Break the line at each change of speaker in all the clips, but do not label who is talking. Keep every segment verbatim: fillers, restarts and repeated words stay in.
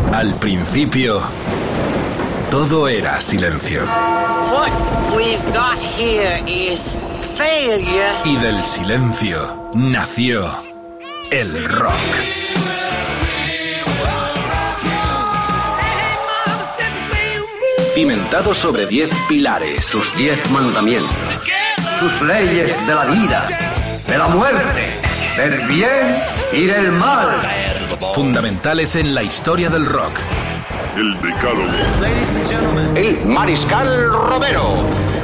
Al principio, todo era silencio.
What we've got here is failure.
Y del silencio nació el rock. Cimentado sobre diez pilares.
Sus diez mandamientos. Sus leyes de la vida, de la muerte, del bien y del mal.
Fundamentales en la historia del rock.
El Decálogo.
El Mariscal Romero.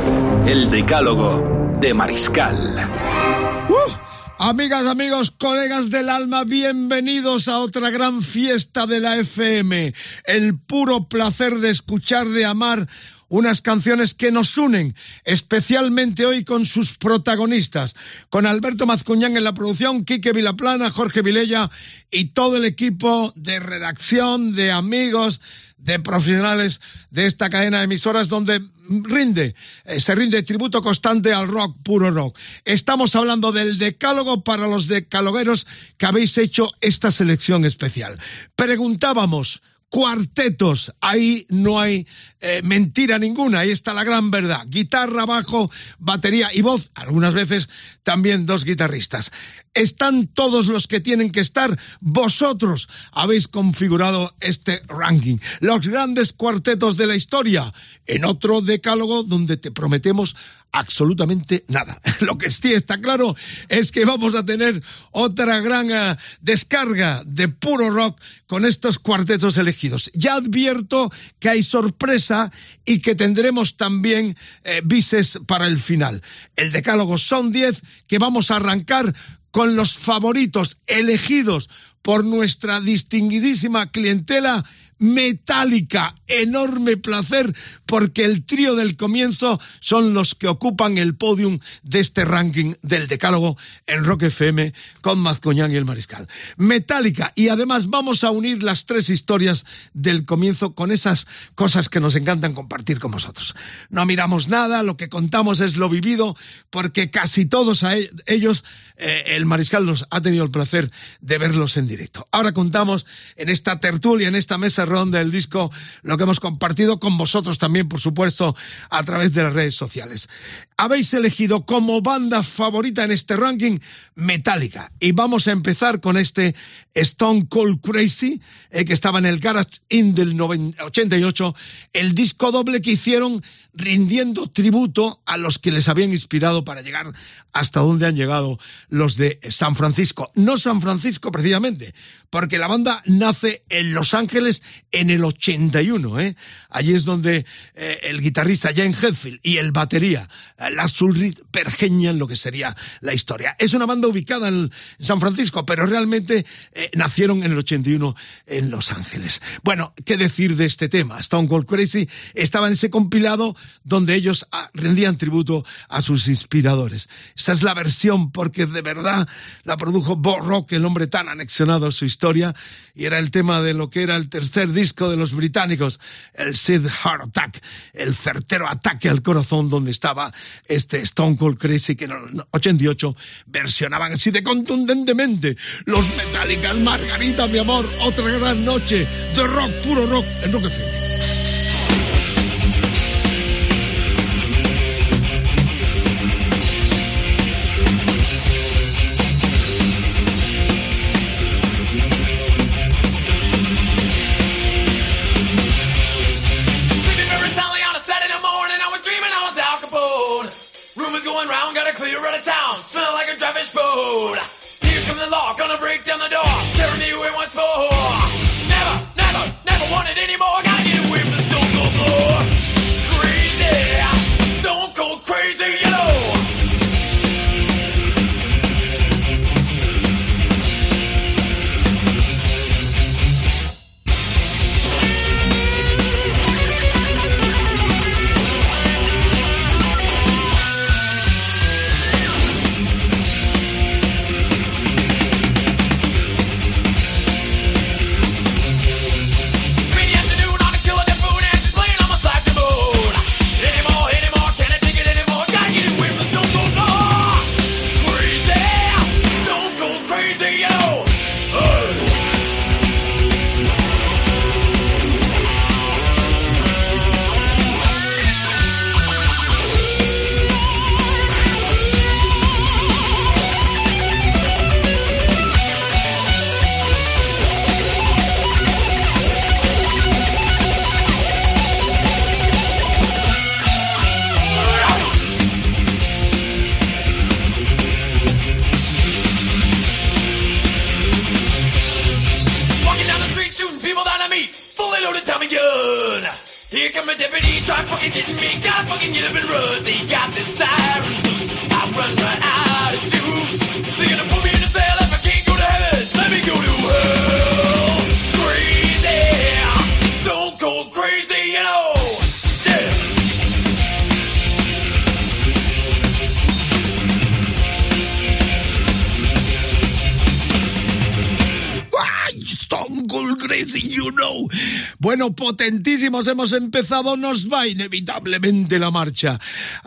El Decálogo de Mariscal.
Uh, amigas, amigos, colegas del alma, bienvenidos a otra gran fiesta de la F M. El puro placer de escuchar, de amar unas canciones que nos unen, especialmente hoy con sus protagonistas, con Alberto Mazcuñán en la producción, Quique Vilaplana, Jorge Vilella y todo el equipo de redacción, de amigos, de profesionales de esta cadena de emisoras donde rinde, eh, se rinde tributo constante al rock, puro rock. Estamos hablando del decálogo para los decalogueros que habéis hecho esta selección especial. Preguntábamos, cuartetos, ahí no hay eh, mentira ninguna, ahí está la gran verdad. Guitarra, bajo, batería y voz, algunas veces también dos guitarristas. Están todos los que tienen que estar. Vosotros habéis configurado este ranking. Los grandes cuartetos de la historia, en otro decálogo donde te prometemos absolutamente nada. Lo que sí está claro es que vamos a tener otra gran uh, descarga de puro rock con estos cuartetos elegidos. Ya advierto que hay sorpresa y que tendremos también eh, bises para el final. El decálogo son diez que vamos a arrancar con los favoritos elegidos por nuestra distinguidísima clientela. Metallica, enorme placer porque el trío del comienzo son los que ocupan el podium de este ranking del decálogo en Rock F M con Mazcuñán y el Mariscal. Metallica, y además vamos a unir las tres historias del comienzo con esas cosas que nos encantan compartir con vosotros. No miramos nada, lo que contamos es lo vivido, porque casi todos a ellos eh, el Mariscal nos ha tenido el placer de verlos en directo. Ahora contamos en esta tertulia, en esta mesa ronda del disco, lo que hemos compartido con vosotros también, por supuesto, a través de las redes sociales. Habéis elegido como banda favorita en este ranking Metallica, y vamos a empezar con este Stone Cold Crazy, eh, que estaba en el Garage In del ochenta y ocho, el disco doble que hicieron rindiendo tributo a los que les habían inspirado para llegar hasta donde han llegado los de San Francisco. No San Francisco precisamente, porque la banda nace en Los Ángeles en el ochenta y uno, ¿eh? Allí es donde eh, el guitarrista James Hetfield y el batería eh, Lars Ulrich pergeñan lo que sería la historia. Es una banda ubicada en, en San Francisco, pero realmente eh, nacieron en el ochenta y uno en Los Ángeles. Bueno, ¿qué decir de este tema? Stone Cold Crazy estaba en ese compilado donde ellos ah, rendían tributo a sus inspiradores. Esta es la versión, porque de verdad la produjo Bob Rock, el hombre tan anexionado a su historia, y era el tema de lo que era el tercer disco de los británicos, el Sid Heart Attack, el certero ataque al corazón, donde estaba este Stone Cold Crazy que en el ochenta y ocho versionaban así de contundentemente los Metallica. Margarita, mi amor, otra gran noche de rock, puro rock en Rock F M.
Going round, gotta clear out of town. Smell like a traffic boat. Here comes the law, gonna break down the door. Tearing me away once more. Never, never, never want it anymore. Gotta get away from the Stone Cold floor. Crazy, Stone Cold Crazy, you know. fully loaded Tommy gun. Here come a deputy, try fucking getting me, God fucking get up and run. They got the sirens loose, I run right out of juice. They're gonna put me in a cell if I can't go to heaven. Let me go to hell. Crazy, stone cold crazy, you know. Yeah.
Stone Cold Crazy, you know. Bueno, potentísimos, hemos empezado, nos va inevitablemente la marcha.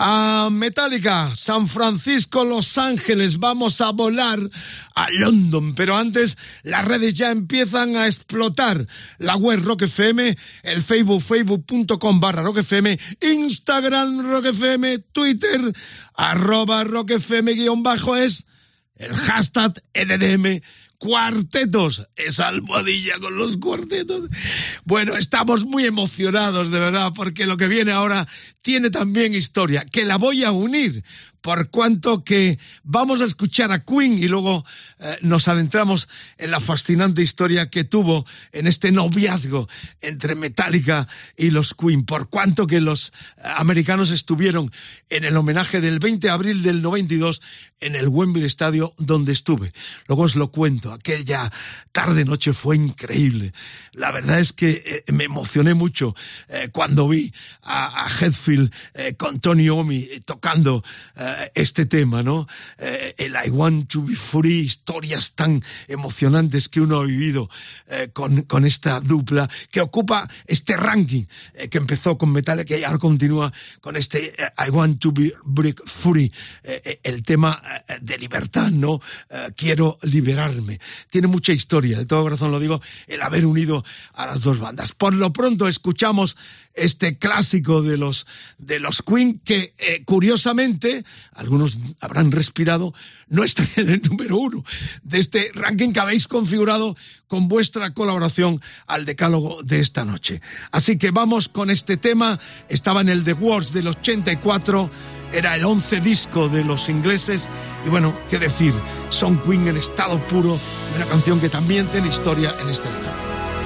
A Metallica, San Francisco, Los Ángeles, vamos a volar a London, pero antes las redes ya empiezan a explotar. La web Rock F M, el Facebook, facebook.com barra Rock F M, Instagram Rock F M, Twitter, arroba Rock F M guión bajo es el hashtag E D D M Cuartetos, esa almohadilla con los cuartetos. Bueno, estamos muy emocionados, de verdad, porque lo que viene ahora tiene también historia, que la voy a unir, por cuanto que vamos a escuchar a Queen y luego eh, nos adentramos en la fascinante historia que tuvo en este noviazgo entre Metallica y los Queen, por cuanto que los americanos estuvieron en el homenaje del veinte de abril del noventa y dos en el Wembley Estadio donde estuve. Luego os lo cuento, aquella tarde-noche fue increíble. La verdad es que eh, me emocioné mucho eh, cuando vi a, a Hetfield eh, con Tony Iommi eh, tocando eh, este tema, ¿no? Eh, el I Want to Be Free, historias tan emocionantes que uno ha vivido eh, con, con esta dupla que ocupa este ranking eh, que empezó con Metallica y ahora continúa con este eh, I Want to Be Break Free, eh, eh, el tema eh, de libertad, ¿no? Eh, quiero liberarme. Tiene mucha historia, de todo corazón lo digo, el haber unido a las dos bandas. Por lo pronto escuchamos este clásico de los de los Queen que eh, curiosamente algunos habrán respirado, no está en el número uno de este ranking que habéis configurado con vuestra colaboración al decálogo de esta noche. Así que vamos con este tema. Estaba en el The Works del ochenta y cuatro, era el once disco de los ingleses y bueno, qué decir, son Queen en estado puro, una canción que también tiene historia en este decálogo.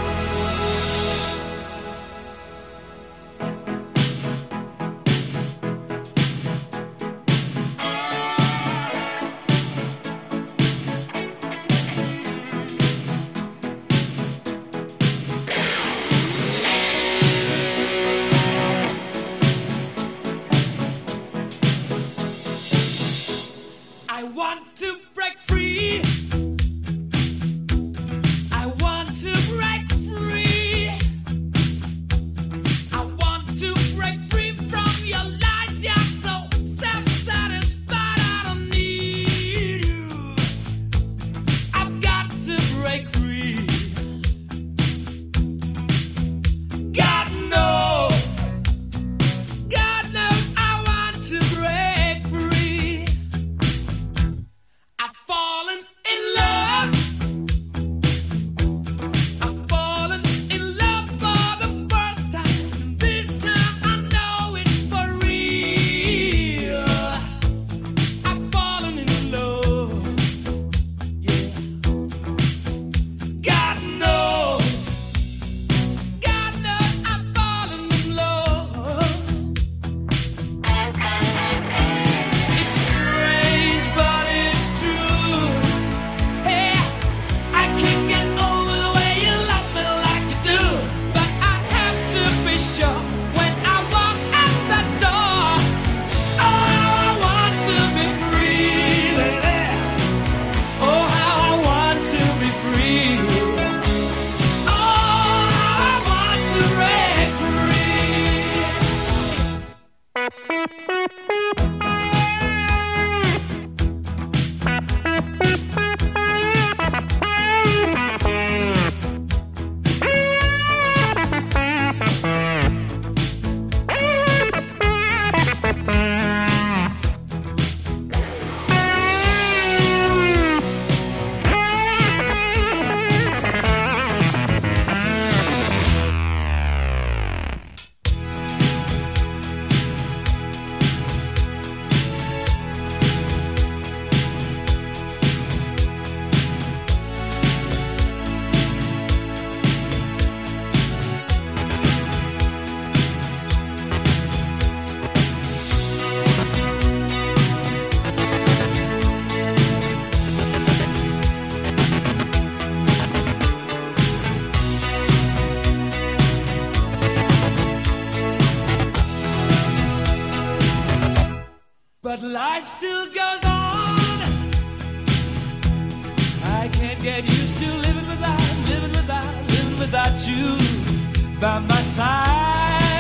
I want to break free. I want to break life still goes on. I can't get used to living without, living without, living without you by my side.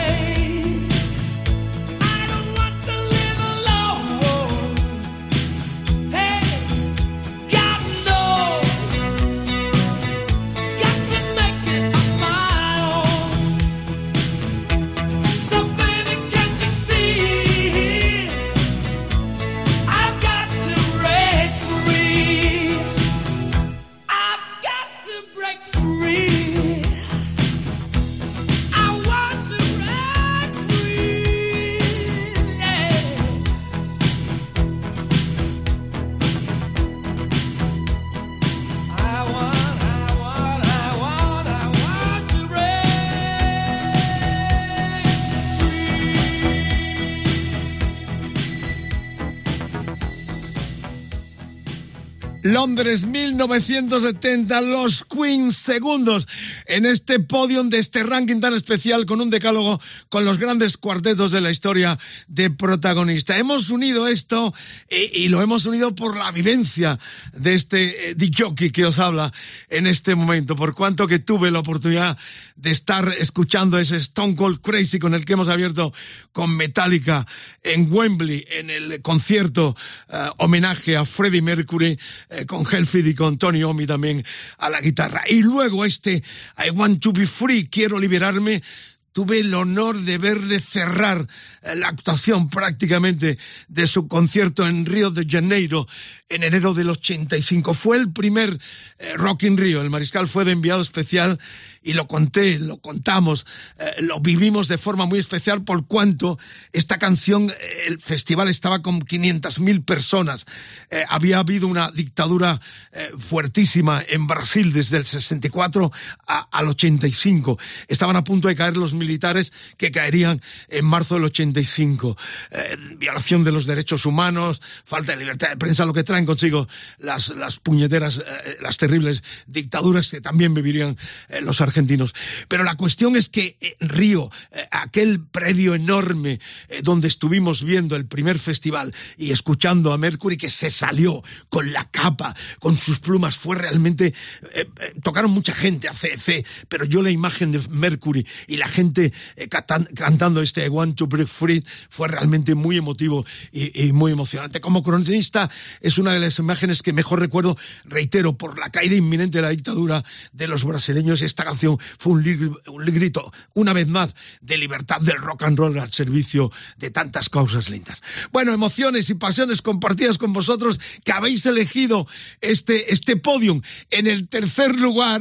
Londres mil novecientos setenta, los Queen segundos en este podium de este ranking tan especial con un decálogo con los grandes cuartetos de la historia de protagonista. Hemos unido esto y, y lo hemos unido por la vivencia de este eh, disc jockey que os habla en este momento, por cuanto que tuve la oportunidad de estar escuchando ese Stone Cold Crazy con el que hemos abierto con Metallica en Wembley en el concierto eh, homenaje a Freddie Mercury, eh, con Hetfield y con Tony Iommi también a la guitarra. Y luego este I Want to Be Free, quiero liberarme. Tuve el honor de verle cerrar la actuación prácticamente de su concierto en Río de Janeiro en enero del ochenta y cinco. Fue el primer eh, Rock in Rio. El Mariscal fue de enviado especial y lo conté, lo contamos, eh, lo vivimos de forma muy especial por cuanto esta canción, eh, el festival estaba con quinientas mil personas. Eh, había habido una dictadura eh, fuertísima en Brasil desde el sesenta y cuatro a, al ochenta y cinco. Estaban a punto de caer los militares que caerían en marzo del ochenta y cinco. Eh, violación de los derechos humanos, falta de libertad de prensa, lo que traen consigo las, las puñeteras, eh, las terribles dictaduras que también vivirían eh, los argentinos. Pero la cuestión es que en Río, eh, aquel predio enorme eh, donde estuvimos viendo el primer festival y escuchando a Mercury que se salió con la capa, con sus plumas, fue realmente... Eh, eh, tocaron mucha gente a C C, pero yo la imagen de Mercury y la gente eh, catan, cantando este I Want to Break Free fue realmente muy emotivo y, y muy emocionante. Como cronista es una de las imágenes que mejor recuerdo, reitero, por la caída inminente de la dictadura de los brasileños. Esta canción fue un, li- un grito, una vez más, de libertad del rock and roll al servicio de tantas causas lindas. Bueno, emociones y pasiones compartidas con vosotros que habéis elegido este, este podium. En el tercer lugar,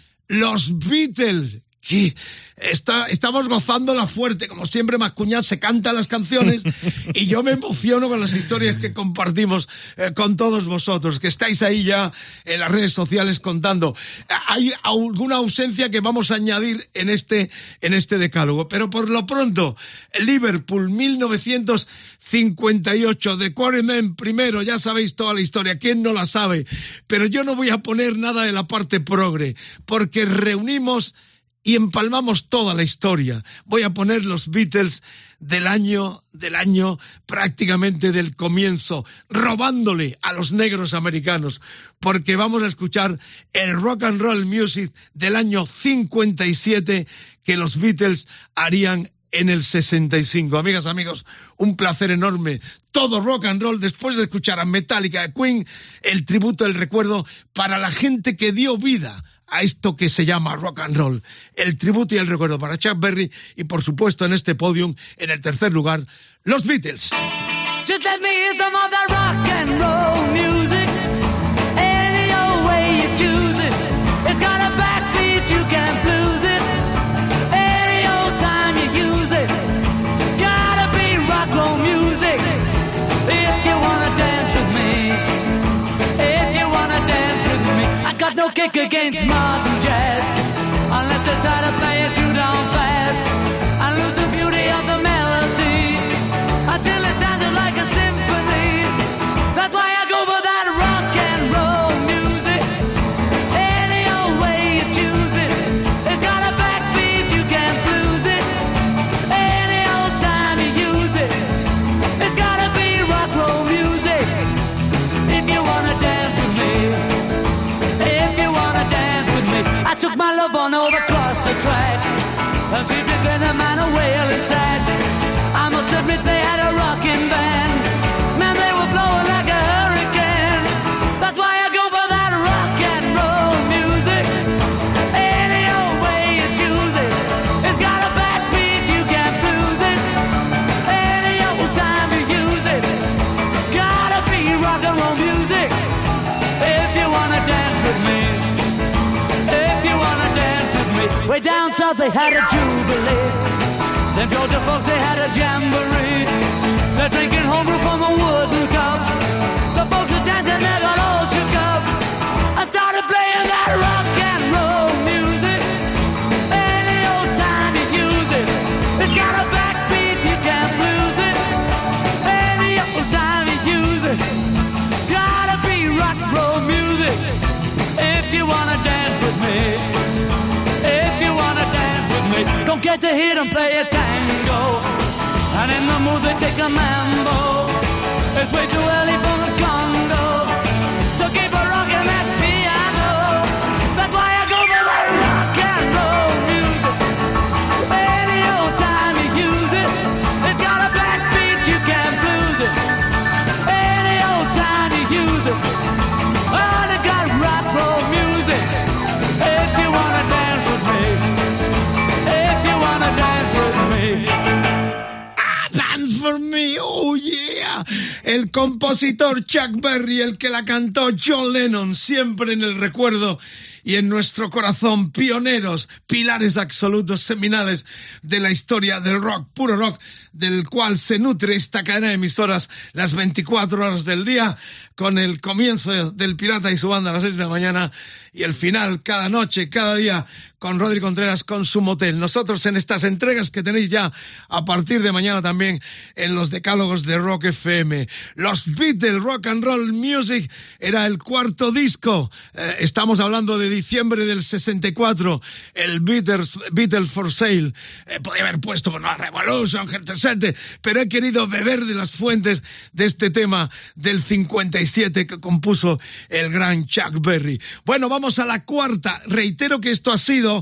los Beatles. Que está, estamos gozándola fuerte, como siempre Mascuñat se canta las canciones y yo me emociono con las historias que compartimos eh, con todos vosotros, que estáis ahí ya en las redes sociales contando. Hay alguna ausencia que vamos a añadir en este, en este decálogo, pero por lo pronto, Liverpool mil novecientos cincuenta y ocho, The Quarrymen primero, ya sabéis toda la historia, ¿quién no la sabe? Pero yo no voy a poner nada de la parte progre, porque reunimos y empalmamos toda la historia. Voy a poner los Beatles del año, del año prácticamente del comienzo, robándole a los negros americanos, porque vamos a escuchar el rock and roll music del año cincuenta y siete que los Beatles harían en el sesenta y cinco. Amigas, amigos, un placer enorme. Todo rock and roll después de escuchar a Metallica, a Queen, el tributo, el recuerdo para la gente que dio vida a esto que se llama rock and roll. El tributo y el recuerdo para Chuck Berry y, por supuesto, en este podium, en el tercer lugar, los Beatles.
Just let me hear some of that rock and roll music. Any old way you choose it. It's got a backbeat, you can't lose it. Any old time you use it. Gotta be rock and roll music. If you wanna dance with me. If you wanna dance with me. I got no kick against modern jazz. Unless you try to play it too down fast. I lose the beauty of the melody. Until it sounded like a symphony. That's why I go for that rock and roll music. Any old way you choose it. It's got a backbeat, you can't lose it. Any old time you use it. It's gotta be rock and roll music.
and see if you can a man a whale inside. I must admit they had a rockin' band. Man, they were blowing like a hurricane. That's why I go for that rock and roll music. Any old way you choose it. It's got a backbeat, you can't lose it. Any old time you use it. Gotta be rock and roll music. If you wanna dance with me. If you wanna dance with me. Way down south they had a jubilee. Them Georgia folks, they had a jamboree. They're drinking homebrew from a wooden cup. The folks are dancing, they got all shook up. I started playing that rock and roll music. Any old time you use it. It's got a backbeat, you can't lose it. Any old time you use it. Gotta be rock and roll music. If you wanna dance with me. If you wanna dance with me. Don't get to hear them play a tango. And in the mood they take a mambo. It's way too early for the Congo. So keep a rockin' that piano. That's why I go for that rock and roll music. Any old time you use it. It's got a backbeat, you can't lose it. Any old time you use it. Oh, they got rock and roll music. If you wanna dance with me. If you wanna dance with me.
Dance for me, oh yeah. El compositor Chuck Berry, el que la cantó John Lennon, siempre en el recuerdo y en nuestro corazón, pioneros, pilares absolutos, seminales de la historia del rock, puro rock, del cual se nutre esta cadena de emisoras las veinticuatro horas del día, con el comienzo del Pirata y su banda a las seis de la mañana y el final cada noche, cada día, con Rodri Contreras con su motel. Nosotros en estas entregas que tenéis ya a partir de mañana también en los decálogos de Rock F M. Los Beatles, Rock and Roll Music, era el cuarto disco. Eh, estamos hablando de diciembre del sesenta y cuatro, el Beatles, Beatles for Sale. Eh, podía haber puesto bueno, Revolution, Gente Sete, pero he querido beber de las fuentes de este tema del cincuenta y siete que compuso el gran Chuck Berry. Bueno, vamos a la cuarta. Reitero que esto ha sido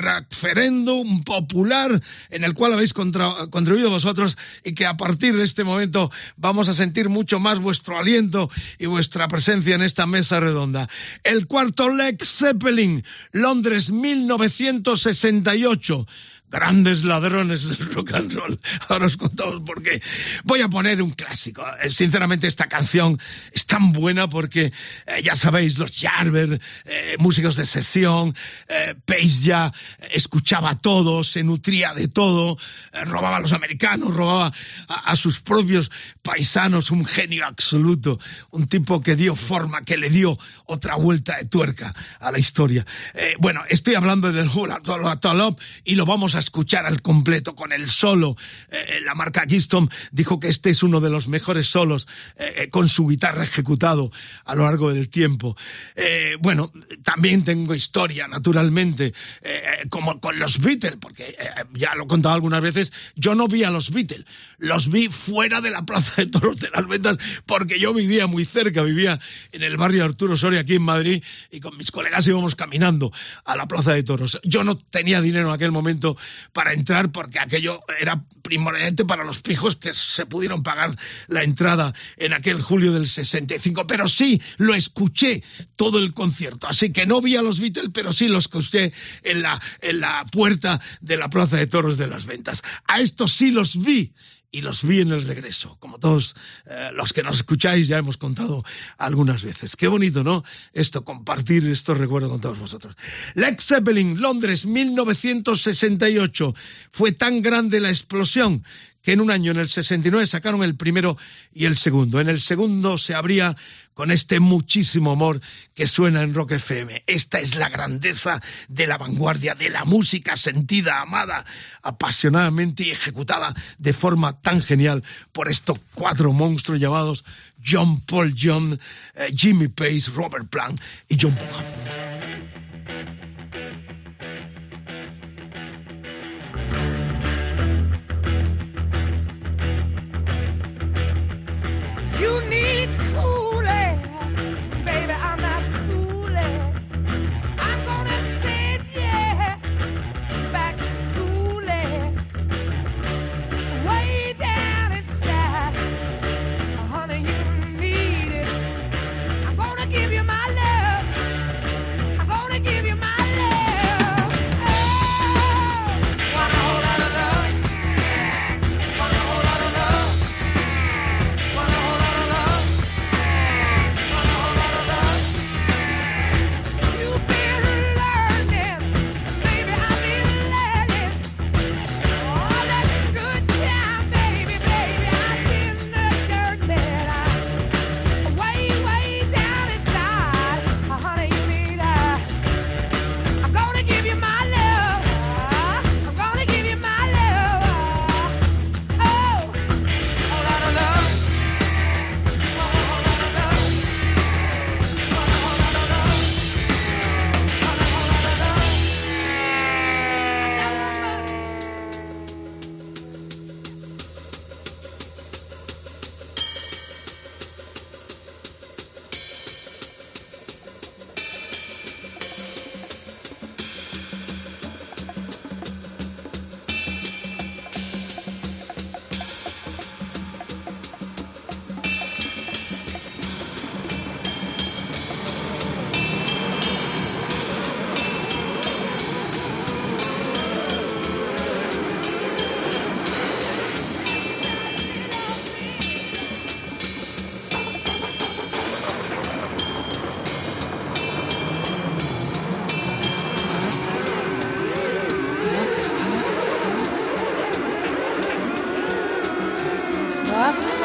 referéndum popular en el cual habéis contra, contribuido vosotros y que a partir de este momento vamos a sentir mucho más vuestro aliento y vuestra presencia en esta mesa redonda. El cuarto, Led Zeppelin, Londres mil novecientos sesenta y ocho. Grandes ladrones del rock and roll. Ahora os contamos por qué. Voy a poner un clásico. Sinceramente, esta canción es tan buena porque, eh, ya sabéis, los Yardbirds, eh, músicos de sesión, eh, Pace ya escuchaba todo, se nutría de todo, eh, robaba a los americanos, robaba a, a sus propios paisanos, un genio absoluto, un tipo que dio forma, que le dio otra vuelta de tuerca a la historia. Eh, bueno, estoy hablando del Hula Tolop y lo vamos a escuchar al completo con el solo. Eh, la marca Keystone dijo que este es uno de los mejores solos eh, con su guitarra ejecutado a lo largo del tiempo. Eh, bueno, también tengo historia, naturalmente, eh, como con los Beatles, porque eh, ya lo he contado algunas veces, yo no vi a los Beatles, los vi fuera de la Plaza de Toros de las Ventas, porque yo vivía muy cerca, vivía en el barrio Arturo Soria, aquí en Madrid, y con mis colegas íbamos caminando a la Plaza de Toros. Yo no tenía dinero en aquel momento para entrar porque aquello era primordialmente para los pijos que se pudieron pagar la entrada en aquel julio del sesenta y cinco, pero sí lo escuché todo el concierto, así que no vi a los Beatles, pero sí los escuché en la, en la puerta de la Plaza de Toros de las Ventas. A estos sí los vi. Y los vi en el regreso, como todos eh, los que nos escucháis ya hemos contado algunas veces. Qué bonito, ¿no? Esto, compartir estos recuerdos con todos vosotros. Led Zeppelin, Londres, mil novecientos sesenta y ocho. Fue tan grande la explosión que en un año, en el sesenta y nueve, sacaron el primero y el segundo. En el segundo se abría con este muchísimo amor que suena en Rock F M. Esta es la grandeza de la vanguardia, de la música sentida, amada, apasionadamente y ejecutada de forma tan genial por estos cuatro monstruos llamados John Paul John, eh, Jimmy Page, Robert Plant y John Bonham.
You need cool air, baby, I'm not fooling. I'm gonna send you back to school.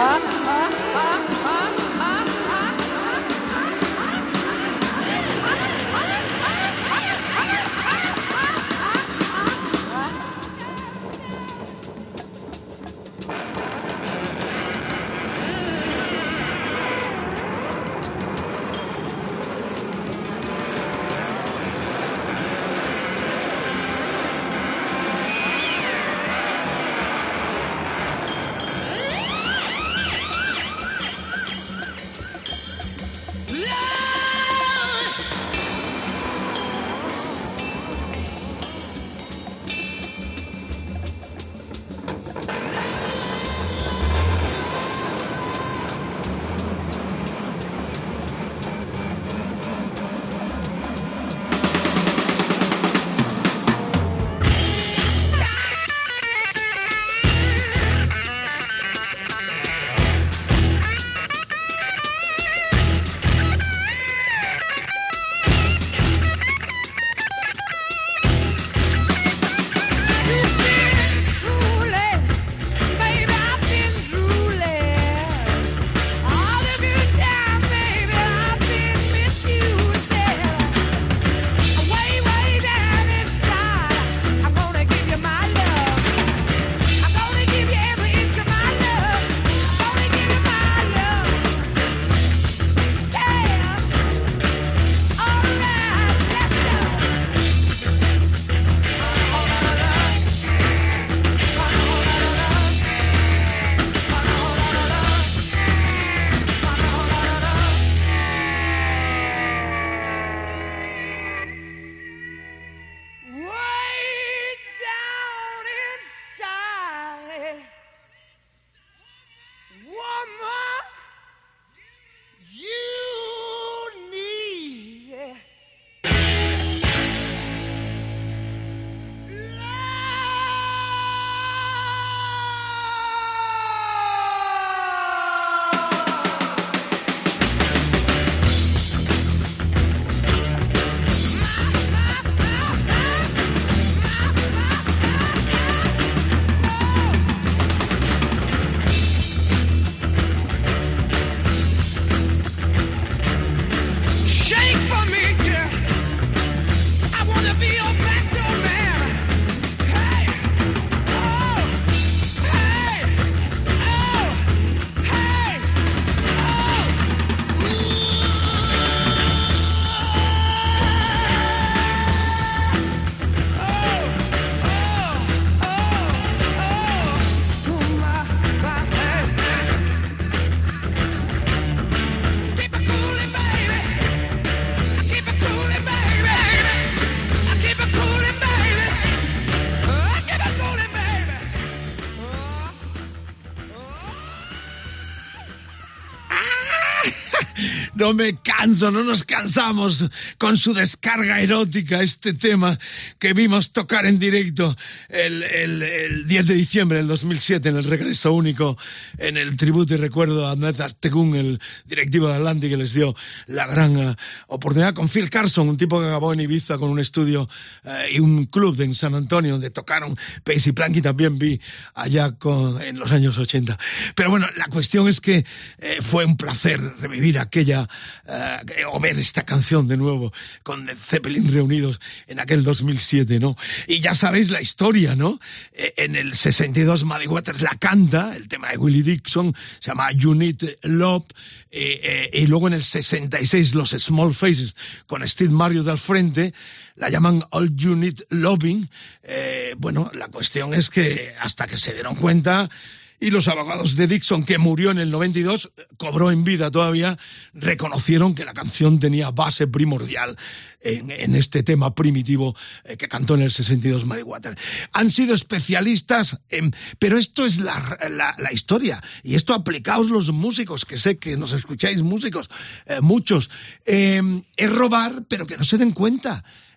No me canso, no nos cansamos con su descarga erótica, este tema que vimos tocar en directo el, el, el diez de diciembre del dos mil siete en el regreso único, en el tributo y recuerdo a Ahmet Ertegun, el directivo de Atlantic, que les dio la gran uh, oportunidad con Phil Carson, un tipo que acabó en Ibiza con un estudio uh, y un club en San Antonio donde tocaron Pace y Planky, también vi allá con, en los años ochenta. Pero bueno, la cuestión es que eh, fue un placer revivir aquella Uh, o ver esta canción de nuevo con Led Zeppelin reunidos en aquel dos mil siete, ¿no? Y ya sabéis la historia, ¿no? Eh, en el sesenta y dos Muddy Waters la canta, el tema de Willie Dixon, se llama You Need Love, eh, eh, y luego en el sesenta y seis los Small Faces con Steve Marriott al frente la llaman All You Need Loving. Eh, bueno, la cuestión es que hasta que se dieron cuenta, y los abogados de Dixon, que murió en el noventa y dos, cobró en vida todavía, reconocieron que la canción tenía base primordial en, en este tema primitivo eh, que cantó en el sesenta y dos Muddy Waters. Han sido especialistas, en, pero esto es la, la, la historia, y esto aplicaos los músicos, que sé que nos escucháis músicos, eh, muchos, eh, es robar, pero que no se den cuenta.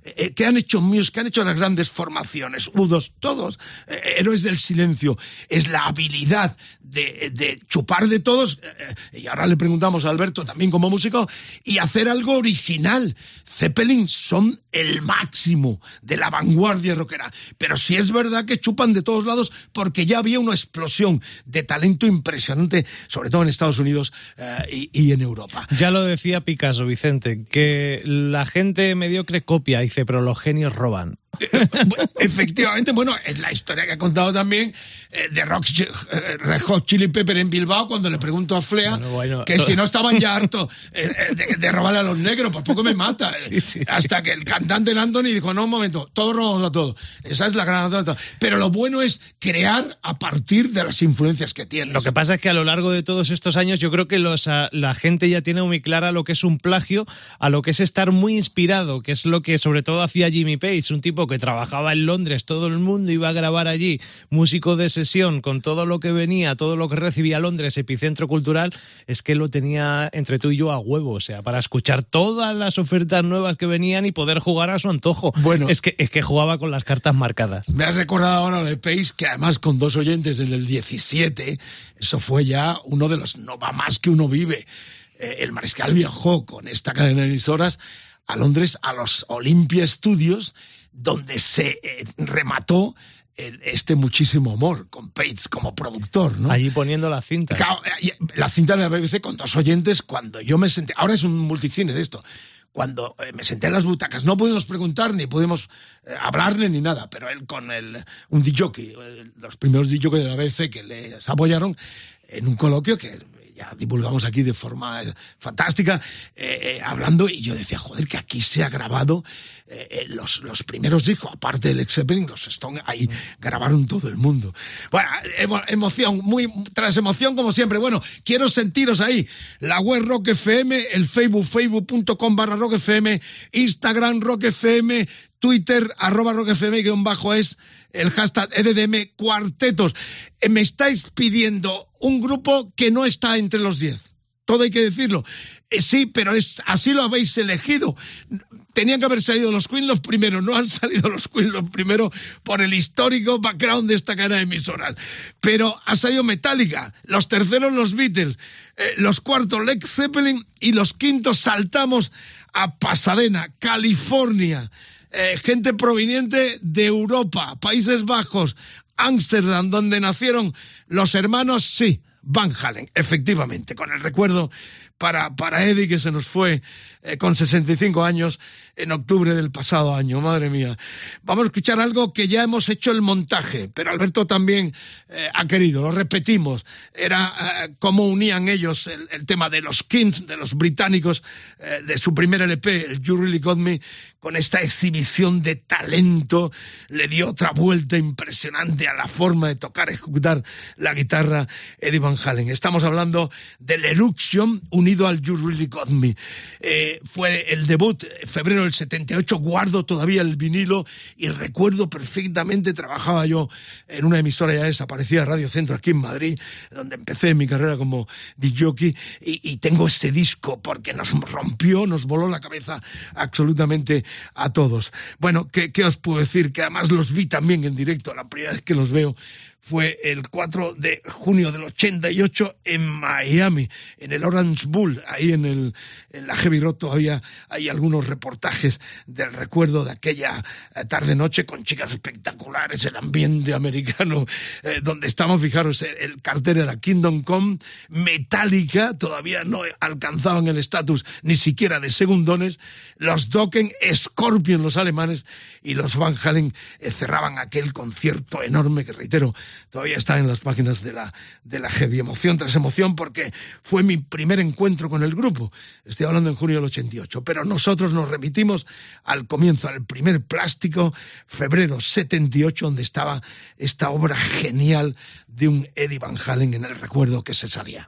eh, que han hecho Muse, que han hecho las grandes formaciones, U dos, todos, eh, héroes del silencio, es la habilidad de, de chupar de todos, eh, y ahora le preguntamos a Alberto también como músico, y hacer algo original. Zeppelin son el máximo de la vanguardia rockera, pero sí es verdad que chupan de todos lados porque ya había una explosión de talento impresionante, sobre todo en Estados Unidos eh, y, y en Europa.
Ya lo decía Picasso, Vicente, que la gente mediocre copia, dice, pero los genios roban.
Efectivamente, bueno, es la historia que ha contado también eh, de Rock, eh, Red Hot Chili Pepper en Bilbao, cuando le pregunto a Flea bueno, bueno. que si no estaban ya hartos eh, de, de robarle a los negros, por poco me mata. Sí, sí. Hasta que el cantante Anthony dijo, no, un momento, todos robamos a todos. Esa es la gran nota. Pero lo bueno es crear a partir de las influencias que tienes.
Lo que pasa es que a lo largo de todos estos años yo creo que los, a, la gente ya tiene muy clara lo que es un plagio, a lo que es estar muy inspirado, que es lo que sobre todo hacía Jimmy Page, un tipo que trabajaba en Londres, todo el mundo iba a grabar allí, músico de sesión, con todo lo que venía, todo lo que recibía Londres, epicentro cultural, es que lo tenía entre tú y yo a huevo, o sea, para escuchar todas las ofertas nuevas que venían y poder jugar a su antojo. Bueno, es que, es que jugaba con las cartas marcadas.
Me has recordado ahora lo de Page, que además con dos oyentes en el diecisiete, eso fue ya uno de los no va más que uno vive. Eh, el Mariscal viajó con esta cadena de emisoras a Londres, a los Olympia Studios, donde se eh, remató el, este muchísimo amor con Page como productor, ¿no?
Allí poniendo la cinta.
Claro, la cinta de la B B C con dos oyentes, cuando yo me senté, ahora es un multicine de esto, cuando eh, me senté en las butacas, no pudimos preguntar, ni pudimos eh, hablarle, ni nada, pero él con el, un disjockey, eh, los primeros disjockeys de la B B C que les apoyaron en un coloquio que ya divulgamos aquí de forma fantástica, eh, eh, hablando, y yo decía, joder, que aquí se ha grabado eh, los, los primeros discos, aparte del Led Zeppelin, los Stones, ahí grabaron todo el mundo. Bueno, emo, emoción, muy tras emoción como siempre. Bueno, quiero sentiros ahí, la web Rock F M, el Facebook, facebook.com barra Rock F M, Instagram Rock F M, Twitter, arroba Rock F M, guión bajo es el hashtag E D D M Cuartetos. Eh, me estáis pidiendo un grupo que no está entre los diez. Todo hay que decirlo. Eh, sí, pero es así lo habéis elegido. Tenían que haber salido los Queen los primeros. No han salido los Queen los primeros por el histórico background de esta cadena de emisoras. Pero ha salido Metallica. Los terceros los Beatles. Eh, los cuartos Led Zeppelin. Y los quintos saltamos a Pasadena, California. Eh, gente proveniente de Europa, Países Bajos, Ámsterdam, donde nacieron los hermanos, sí, Van Halen, efectivamente, con el recuerdo para, para Eddie, que se nos fue eh, con sesenta y cinco años en octubre del pasado año. Madre mía. Vamos a escuchar algo que ya hemos hecho el montaje, pero Alberto también eh, ha querido, lo repetimos. Era eh, cómo unían ellos el, el tema de los Kings, de los británicos, eh, de su primer L P, el You Really Got Me, con esta exhibición de talento. Le dio otra vuelta impresionante a la forma de tocar, ejecutar la guitarra Eddie Van Halen. Estamos hablando del Eruption unido al You Really Got Me. Eh, fue el debut, febrero del setenta y ocho, guardo todavía el vinilo y recuerdo perfectamente, trabajaba yo en una emisora ya desaparecida, Radio Centro, aquí en Madrid, donde empecé mi carrera como disjockey, y, y tengo este disco porque nos rompió, nos voló la cabeza absolutamente a todos. Bueno, ¿qué, qué os puedo decir? Que además los vi también en directo, la primera vez que los veo fue el cuatro de junio del ochenta y ocho en Miami, en el Orange Bowl, ahí en, el, en la Heavy Rock todavía hay algunos reportajes del recuerdo de aquella tarde-noche con chicas espectaculares, el ambiente americano, eh, donde estamos, fijaros, el, el cartel era Kingdom Come, Metallica, todavía no alcanzaban el estatus ni siquiera de segundones, los Dokken, Scorpion, los alemanes, y los Van Halen eh, cerraban aquel concierto enorme que, reitero, todavía está en las páginas de la, de la Heavy. Emoción tras emoción, porque fue mi primer encuentro con el grupo. Estoy hablando en junio del ochenta y ocho, pero nosotros nos remitimos al comienzo, al primer Plástico, febrero setenta y ocho, donde estaba esta obra genial de un Eddie Van Halen en el recuerdo que se salía.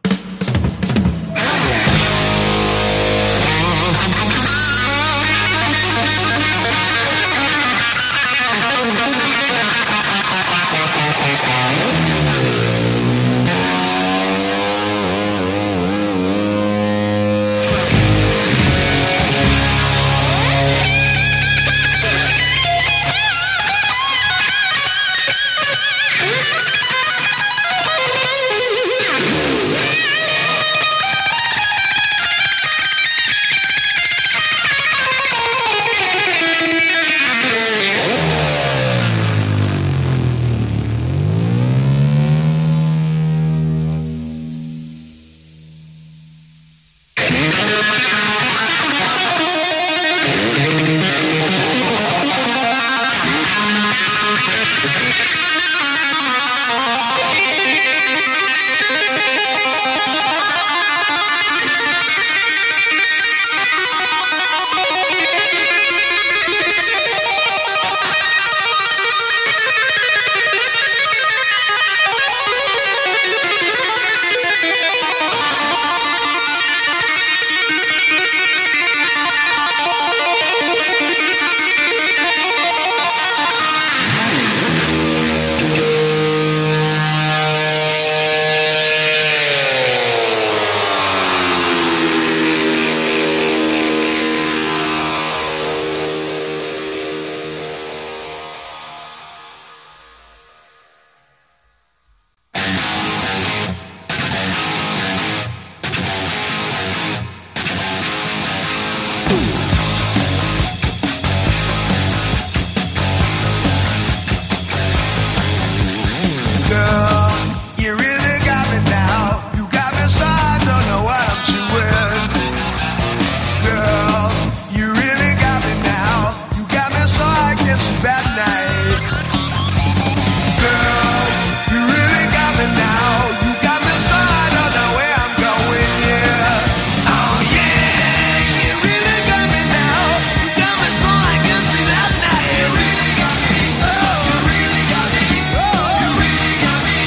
Girl, you really got me now. You got me so I don't know what I'm doing. Girl, you really got me now. You got me so I get some bad night. Girl, you really got me now. You got me so I don't know where I'm going, yeah. Oh yeah, you really got me now. You got me so I can see that night. You really got me. Oh, you really got me. Oh, you really got me.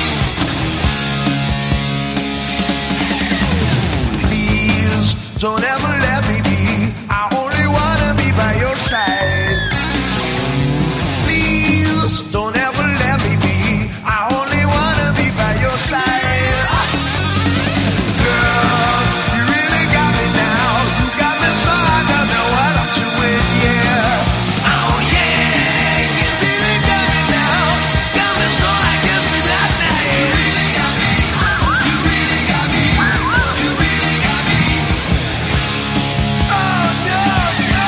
Please don't ever let me be. I only wanna be by your side. Please don't ever let me be. I only wanna be by your side. Girl, you really got me now. You got me so I don't know what I'm doing, yeah. Oh yeah, you really got me now. Got me so I can see that night. You really got me. You really got me. You really got me. Oh no, no.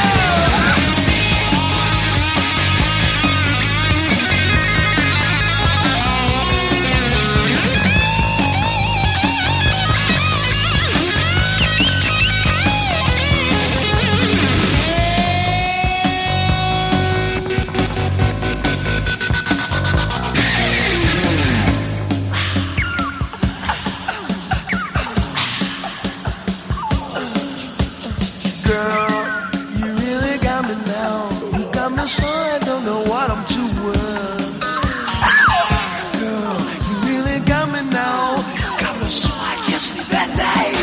Girl, you really got me now. You got me so I don't know what I'm doing. Girl, you really got me now. You got me so I can sleep at night.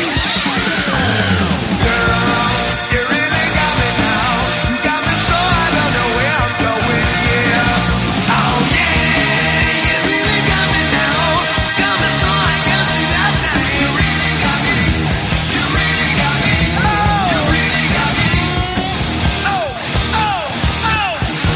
Girl, you really got me now. You got me so I don't know where I'm going, yeah. Oh yeah, you really got me now. Got me so I can sleep at night. You really got me. You really got me. Oh, you really got me. Oh, oh, oh.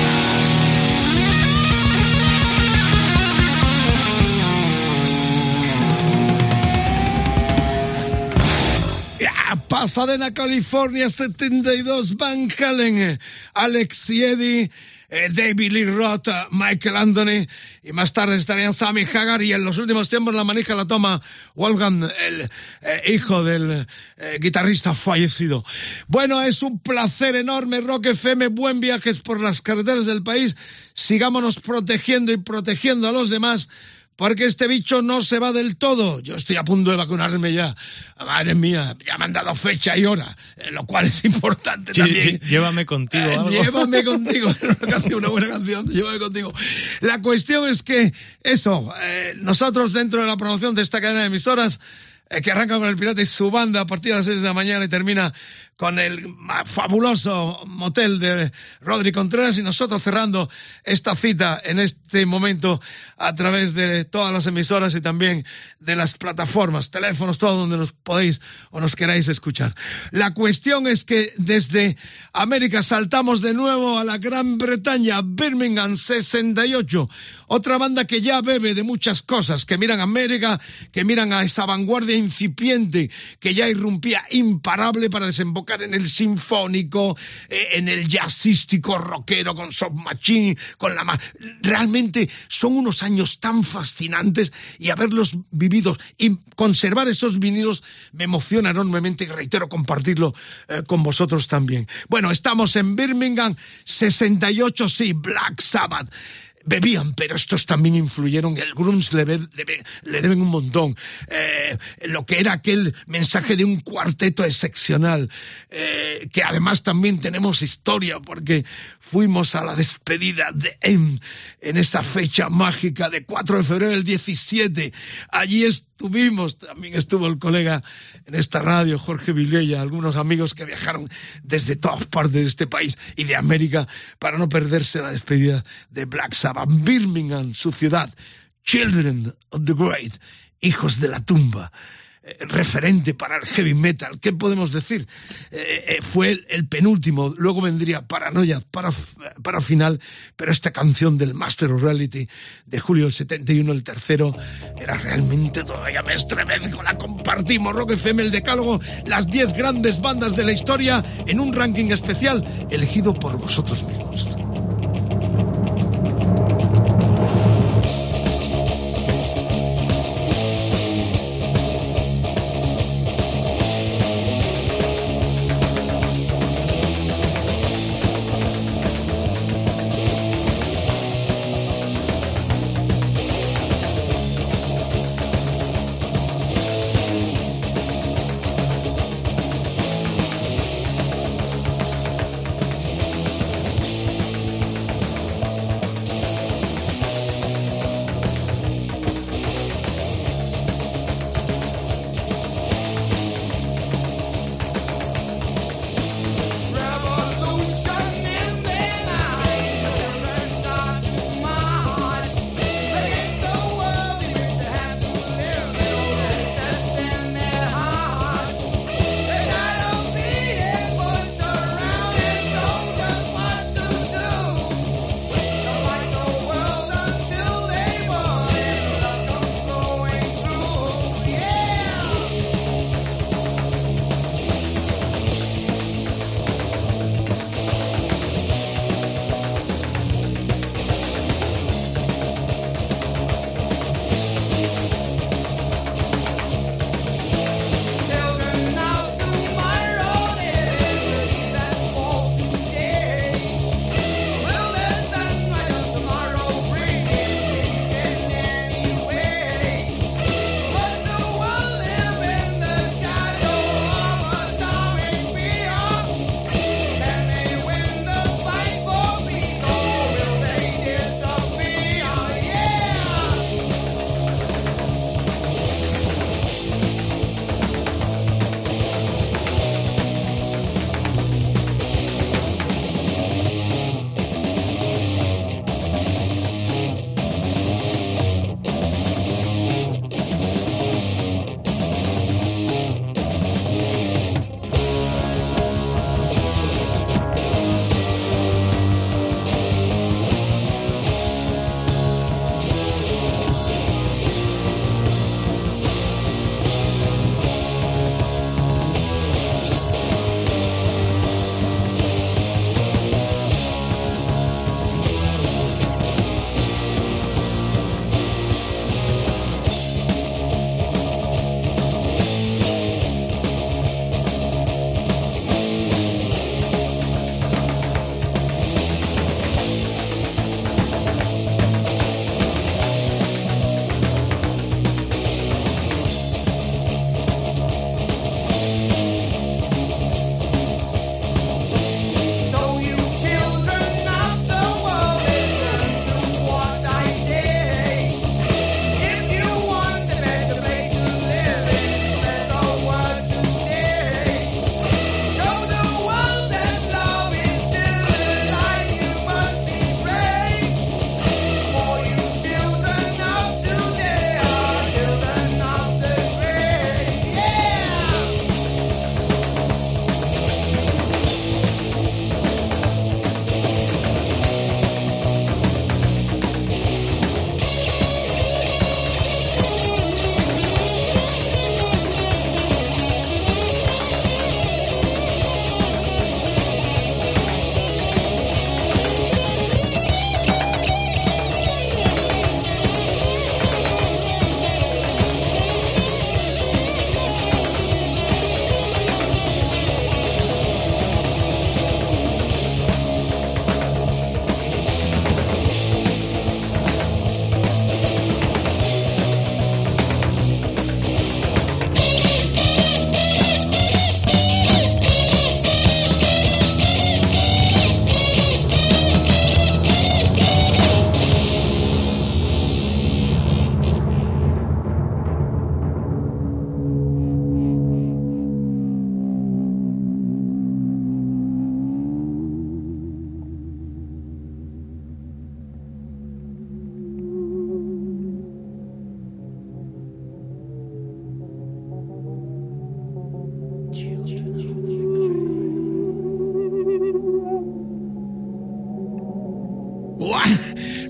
Ya, Pasadena, California, setenta y dos, Van Halen, Alex y Eddie, eh, David Lee Roth, Michael Anthony, y más tarde estarían Sammy Hagar, y en los últimos tiempos la manija la toma Wolfgang, el eh, hijo del eh, guitarrista fallecido. Bueno, es un placer enorme, Rock F M, buen viajes por las carreteras del país, sigámonos protegiendo y protegiendo a los demás, porque este bicho no se va del todo. Yo estoy a punto de vacunarme ya. Madre mía, ya me han dado fecha y hora, eh, lo cual es importante
Sí,
también.
sí, llévame contigo.
Eh,
algo.
llévame contigo. Es una canción, una buena canción. Llévame contigo. La cuestión es que, eso, eh, nosotros dentro de la promoción de esta cadena de emisoras, eh, que arranca con el Pirata y su banda a partir de las seis de la mañana y termina con el fabuloso motel de Rodri Contreras, y nosotros cerrando esta cita en este momento a través de todas las emisoras y también de las plataformas, teléfonos, todo donde nos podéis o nos queráis escuchar. La cuestión es que desde América saltamos de nuevo a la Gran Bretaña, Birmingham sesenta y ocho, otra banda que ya bebe de muchas cosas, que miran a América, que miran a esa vanguardia incipiente que ya irrumpía imparable para desembocar en el sinfónico, eh, en el jazzístico rockero con Soft Machine, con la ma- realmente son unos años tan fascinantes, y haberlos vivido y conservar esos vinilos me emociona enormemente, y reitero compartirlo eh, con vosotros también. Bueno, estamos en Birmingham sesenta y ocho, sí, Black Sabbath. Bebían, pero estos también influyeron. El grunge le, be- debe- le deben un montón. Eh, lo que era aquel mensaje de un cuarteto excepcional, eh, que además también tenemos historia, porque fuimos a la despedida de M en esa fecha mágica de cuatro de febrero del diecisiete. Allí estuvimos, también estuvo el colega en esta radio, Jorge Vilella, algunos amigos que viajaron desde todas partes de este país y de América para no perderse la despedida de Black Sabbath. Birmingham, su ciudad, Children of the Great, hijos de la tumba, eh, referente para el heavy metal. ¿Qué podemos decir? Eh, eh, fue el, el penúltimo, luego vendría Paranoia para, para final, pero esta canción del Master of Reality de julio del setenta y uno, el tercero, era realmente, todavía me estremezco, la compartimos. Rock F M, el decálogo, las diez grandes bandas de la historia en un ranking especial elegido por vosotros mismos.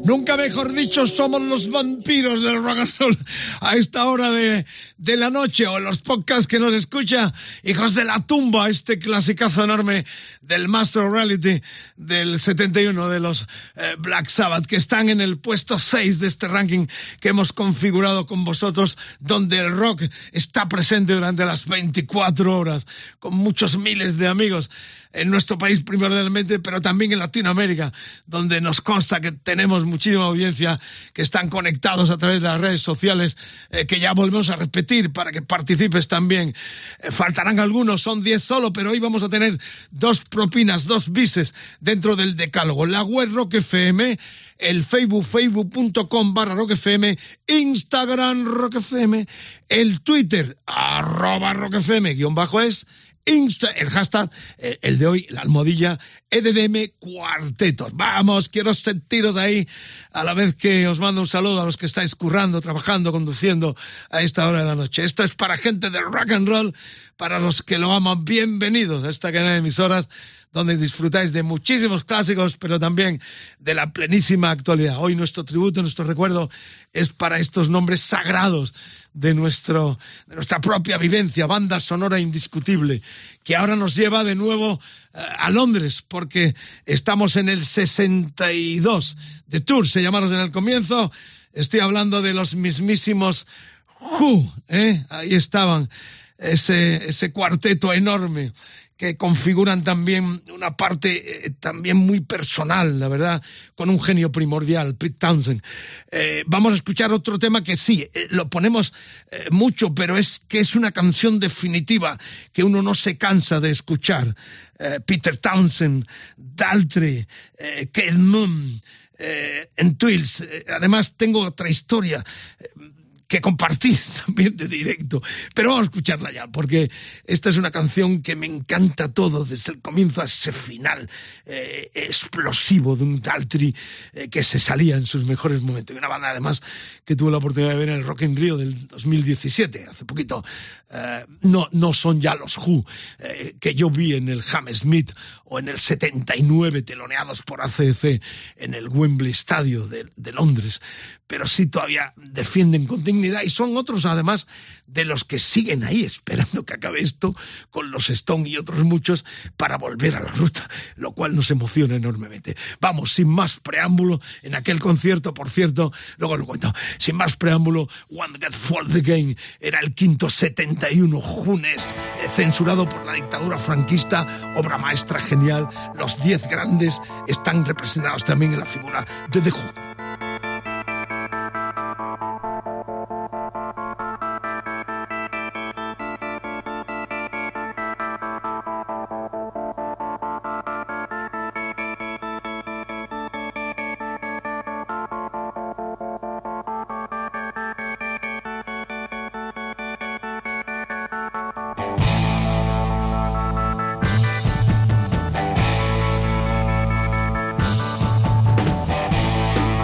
Nunca mejor dicho, somos los vampiros del rock and roll a esta hora de, de la noche, o los podcasts que nos escucha, hijos de la tumba, este clasicazo enorme del Master of Reality del setenta y uno de los eh, Black Sabbath, que están en el puesto seis de este ranking que hemos configurado con vosotros, donde el rock está presente durante las veinticuatro horas, con muchos miles de amigos en nuestro país primordialmente, pero también en Latinoamérica, donde nos consta que tenemos muchísima audiencia que están conectados a través de las redes sociales, eh, que ya volvemos a repetir para que participes también. Eh, faltarán algunos, son diez solo, pero hoy vamos a tener dos propinas, dos bises dentro del decálogo. La web Rock F M, el Facebook, facebook.com barra Rock FM, Instagram Rock F M, el Twitter, arroba Rock F M, guión bajo es, Insta, el hashtag, eh, el de hoy, la almohadilla, E D D M Cuartetos. Vamos, quiero sentiros ahí, a la vez que os mando un saludo a los que estáis currando, trabajando, conduciendo a esta hora de la noche. Esto es para gente del rock and roll, para los que lo aman. Bienvenidos a esta cadena de emisoras, donde disfrutáis de muchísimos clásicos, pero también de la plenísima actualidad. Hoy nuestro tributo, nuestro recuerdo es para estos nombres sagrados de nuestro, de nuestra propia vivencia, banda sonora indiscutible, que ahora nos lleva de nuevo uh, a Londres, porque estamos en el sesenta y dos de tour, se llamaron en el comienzo. Estoy hablando de los mismísimos Who, ¿eh? Ahí estaban, ese, ese cuarteto enorme, que configuran también una parte eh, también muy personal, la verdad, con un genio primordial, Pete Townshend. Eh, vamos a escuchar otro tema que sí, eh, lo ponemos eh, mucho, pero es que es una canción definitiva que uno no se cansa de escuchar. Eh, Peter Townshend, Daltrey, eh, Keith Moon, eh, en Twils. Eh, además, tengo otra historia eh, que compartir también de directo, pero vamos a escucharla ya, porque esta es una canción que me encanta todo, desde el comienzo a ese final eh, explosivo de un Daltrey eh, que se salía en sus mejores momentos, y una banda además que tuve la oportunidad de ver en el Rock in Rio del dos mil diecisiete, hace poquito. Eh, no, no son ya los Who eh, que yo vi en el Hammersmith o en el setenta y nueve, teloneados por A C D C en el Wembley Stadium de, de Londres, pero sí todavía defienden con dignidad, y son otros además de los que siguen ahí esperando que acabe esto con los Stone y otros muchos para volver a la ruta, lo cual nos emociona enormemente. Vamos, sin más preámbulo, en aquel concierto, por cierto, luego lo cuento, sin más preámbulo, One Get Fall the Game era el quinto setenta y uno Who Nest, eh, censurado por la dictadura franquista, obra maestra genial. Los diez grandes están representados también en la figura de The Who.
Thank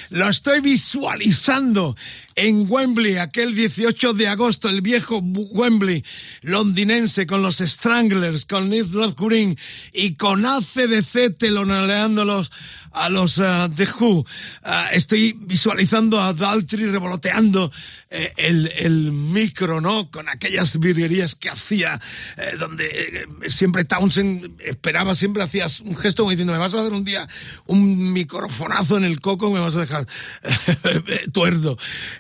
lo estoy visualizando en Wembley, aquel dieciocho de agosto, el viejo Wembley londinense, con los Stranglers, con Nils Lofgren y con A C D C teloneándolos a los uh, The Who. Uh, estoy visualizando a Daltrey revoloteando eh, el, el micro, ¿no? Con aquellas virguerías que hacía, eh, donde eh, siempre Townshend esperaba, siempre hacías un gesto como diciendo, me vas a hacer un día un microfonazo en el coco, me vas a dejar tuerdo.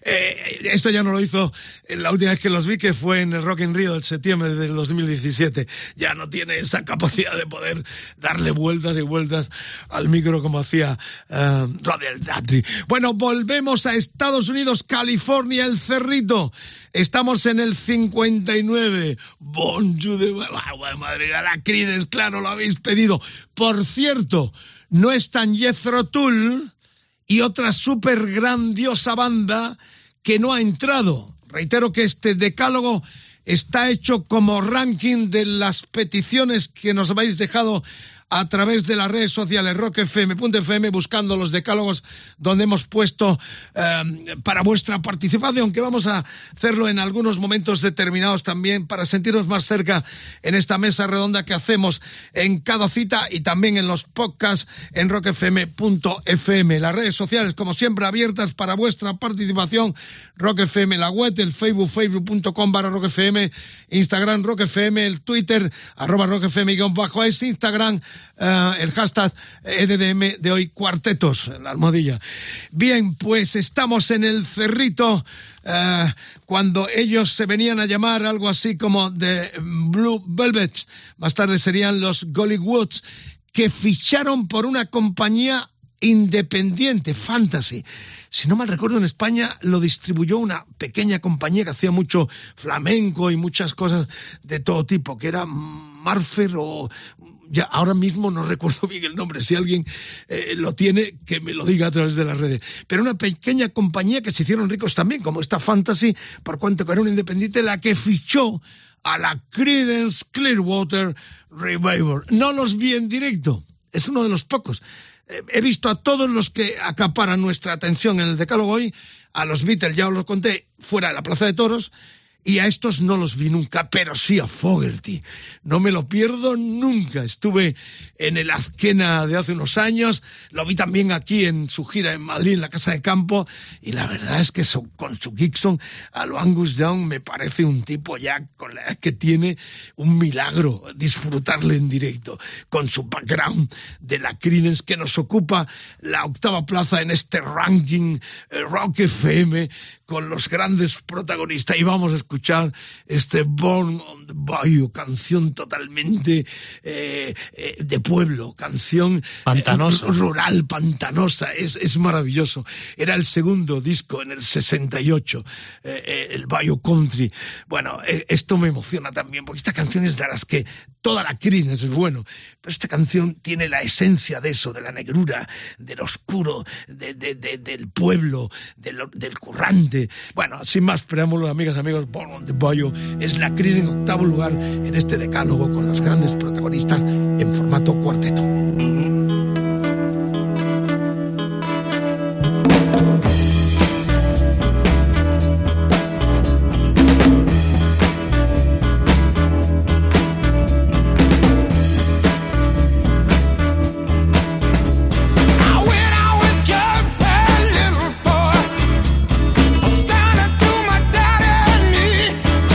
Eh, esto ya no lo hizo la última vez que los vi, que fue en el Rock in Rio del septiembre del dos mil diecisiete. Ya no tiene esa capacidad de poder darle vueltas y vueltas al micro como hacía uh, Roger Daltrey. Bueno, volvemos a Estados Unidos, California, el Cerrito. Estamos en el cincuenta y nueve. Bonjour de madre, la Creedence, claro, lo habéis pedido. Por cierto, no están Jethro Tull y otra súper grandiosa banda que no ha entrado. Reitero que este decálogo está hecho como ranking de las peticiones que nos habéis dejado a través de las redes sociales, rock f m punto f m, buscando los decálogos donde hemos puesto eh, para vuestra participación, que vamos a hacerlo en algunos momentos determinados también para sentirnos más cerca en esta mesa redonda que hacemos en cada cita y también en los podcasts en rock f m punto f m. Las redes sociales, como siempre, abiertas para vuestra participación. Rock F M, la web, el Facebook, facebook punto com barra Rock F M, Instagram Rock F M, el Twitter, arroba Rock F M guión bajo es, Instagram, uh, el hashtag E D D M de hoy, cuartetos, la almohadilla. Bien, pues estamos en el Cerrito, uh, cuando ellos se venían a llamar algo así como The Blue Velvets, más tarde serían los Gollywoods, que ficharon por una compañía independiente, Fantasy. Si no mal recuerdo, en España lo distribuyó una pequeña compañía que hacía mucho flamenco y muchas cosas de todo tipo, que era Marfer o... Ya ahora mismo no recuerdo bien el nombre, si alguien eh, lo tiene, que me lo diga a través de las redes. Pero una pequeña compañía que se hicieron ricos también, como esta Fantasy, por cuanto que era una independiente, la que fichó a la Creedence Clearwater Revival. No los vi en directo, es uno de los pocos. He visto a todos los que acaparan nuestra atención en el decálogo hoy, a los Beatles, ya os lo conté, fuera de la Plaza de Toros, y a estos no los vi nunca, pero sí a Fogerty. No me lo pierdo nunca. Estuve en el Azkena de hace unos años, lo vi también aquí en su gira en Madrid, en la Casa de Campo, y la verdad es que so, con su Gibson a lo Angus Young me parece un tipo ya con la edad que tiene, un milagro disfrutarle en directo, con su background de la Creedence, que nos ocupa la octava plaza en este ranking eh, Rock F M, con los grandes protagonistas. Y vamos a escuchar este Born on the Bayou, canción totalmente eh, eh, de pueblo, canción
pantanosa,
eh, rural, pantanosa, es, es maravilloso. Era el segundo disco en el sesenta y ocho, eh, eh, el Bayou Country. Bueno, eh, esto me emociona también, porque esta canción es de las que toda la Creedence es bueno, pero esta canción tiene la esencia de eso, de la negrura, del oscuro, de, de, de, del pueblo, de lo, del currante. Bueno, sin más preámbulos, amigas y amigos, Born on the Bayou es la Creedence en octavo lugar en este decálogo, con los grandes protagonistas en formato cuarteto.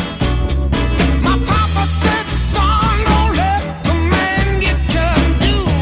My papa said, son, don't let the man get you.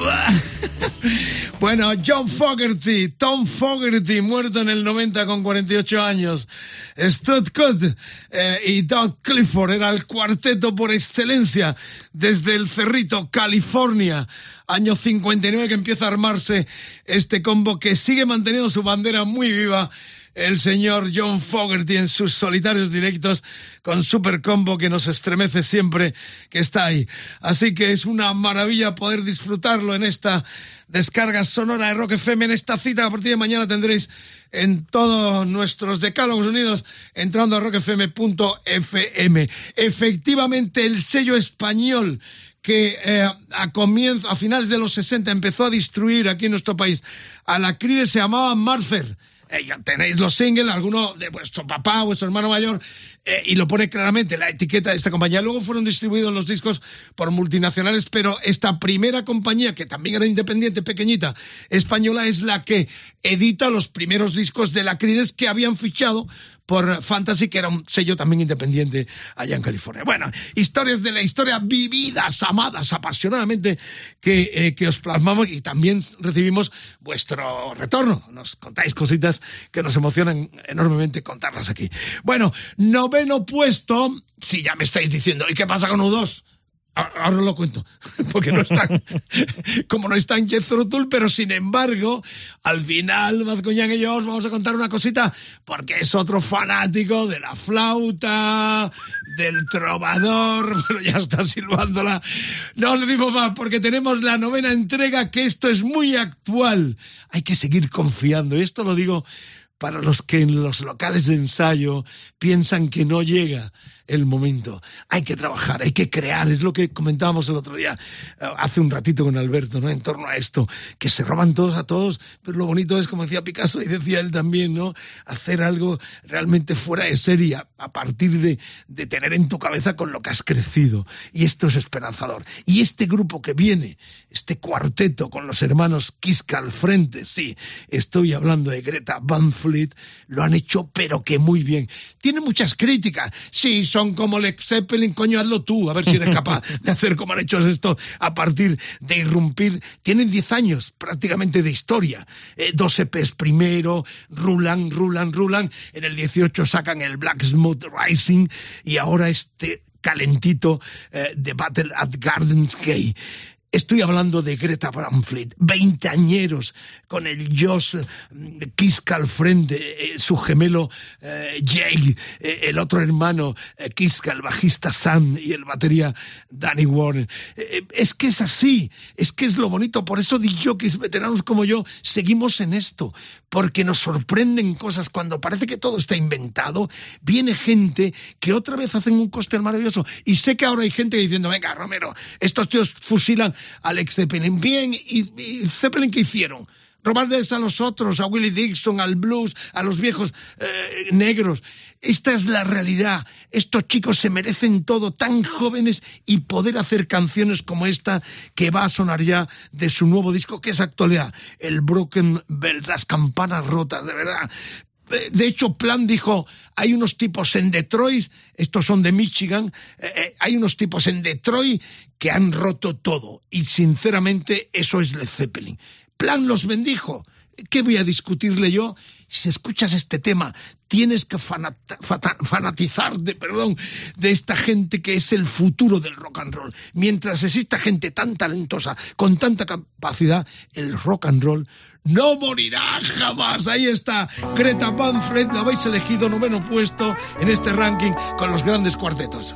Bueno, John Fogerty, Tom Fogerty, muerto en el noventa con cuarenta y ocho años. Stud Cook eh, y Doug Clifford era el cuarteto por excelencia desde el Cerrito, California. Año cincuenta y nueve que empieza a armarse este combo que sigue manteniendo su bandera muy viva. El señor John Fogerty en sus solitarios directos con Super Combo que nos estremece siempre que está ahí. Así que es una maravilla poder disfrutarlo en esta descarga sonora de Rock F M, en esta cita que a partir de mañana tendréis en todos nuestros decálogos unidos entrando a rock f m punto f m. Efectivamente, el sello español que eh, a comienzo, a finales de los sesenta empezó a destruir aquí en nuestro país a la Cride se llamaba Marcer. Eh, ya tenéis los singles, alguno de vuestro papá, vuestro hermano mayor, eh, y lo pone claramente la etiqueta de esta compañía. Luego fueron distribuidos los discos por multinacionales, pero esta primera compañía, que también era independiente, pequeñita, española, es la que edita los primeros discos de la Creedence que habían fichado por Fantasy, que era un sello también independiente allá en California. Bueno, historias de la historia vividas, amadas, apasionadamente, que, eh, que os plasmamos, y también recibimos vuestro retorno. Nos contáis cositas que nos emocionan enormemente contarlas aquí. Bueno, noveno puesto, si ya me estáis diciendo, ¿y qué pasa con U dos? Ahora os lo cuento, porque no están, como no están Jethro Tull, pero sin embargo, al final, Mazcoñán y yo os vamos a contar una cosita, porque es otro fanático de la flauta, del trovador, pero ya está silbándola. No os decimos más, porque tenemos la novena entrega, que esto es muy actual. Hay que seguir confiando, y esto lo digo para los que en los locales de ensayo piensan que no llega el momento. Hay que trabajar, hay que crear, es lo que comentábamos el otro día, hace un ratito con Alberto, ¿no? En torno a esto, que se roban todos a todos, pero lo bonito es, como decía Picasso y decía él también, ¿no? Hacer algo realmente fuera de serie, a, a partir de, de tener en tu cabeza con lo que has crecido. Y esto es esperanzador. Y este grupo que viene, este cuarteto con los hermanos Kiska al frente, sí, estoy hablando de Greta Van Fleet, lo han hecho pero que muy bien. Tiene muchas críticas, sí, son como Led Zeppelin, coño, hazlo tú, a ver si eres capaz de hacer como han hecho esto a partir de irrumpir. Tienen diez años prácticamente de historia, eh, dos E Pes primero, Rulan, Rulan, Rulan, en el dieciocho sacan el Black Smooth Rising y ahora este calentito eh, de Battle at Gardens Gate. Estoy hablando de Greta Van Fleet, veinteañeros, con el Josh Kiska al frente, eh, su gemelo eh, Jake, eh, el otro hermano eh, Kiska, el bajista Sam y el batería Danny Warren. Eh, es que es así, es que es lo bonito, por eso DJs veteranos como yo seguimos en esto, porque nos sorprenden cosas cuando parece que todo está inventado. Viene gente que otra vez hacen un cóctel maravilloso, y sé que ahora hay gente diciendo, venga, Romero, estos tíos fusilan a Alex Zeppelin. Bien, ¿y, y Zeppelin qué hicieron? Robarles a los otros, a Willie Dixon, al blues, a los viejos eh, negros. Esta es la realidad. Estos chicos se merecen todo, tan jóvenes, y poder hacer canciones como esta que va a sonar ya de su nuevo disco, que es actualidad, el Broken Bells, las campanas rotas, de verdad. De hecho, Plant dijo, hay unos tipos en Detroit, estos son de Michigan, eh, eh, hay unos tipos en Detroit que han roto todo, y sinceramente eso es Led Zeppelin. Plant los bendijo. ¿Qué voy a discutirle yo? Si escuchas este tema, tienes que fanat- fata- fanatizar de, perdón, de esta gente que es el futuro del rock and roll. Mientras exista gente tan talentosa, con tanta capacidad, el rock and roll no morirá jamás. Ahí está Greta Van Fleet, lo habéis elegido noveno puesto en este ranking con los grandes cuartetos.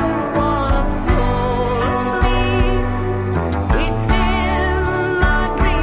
Within my dreams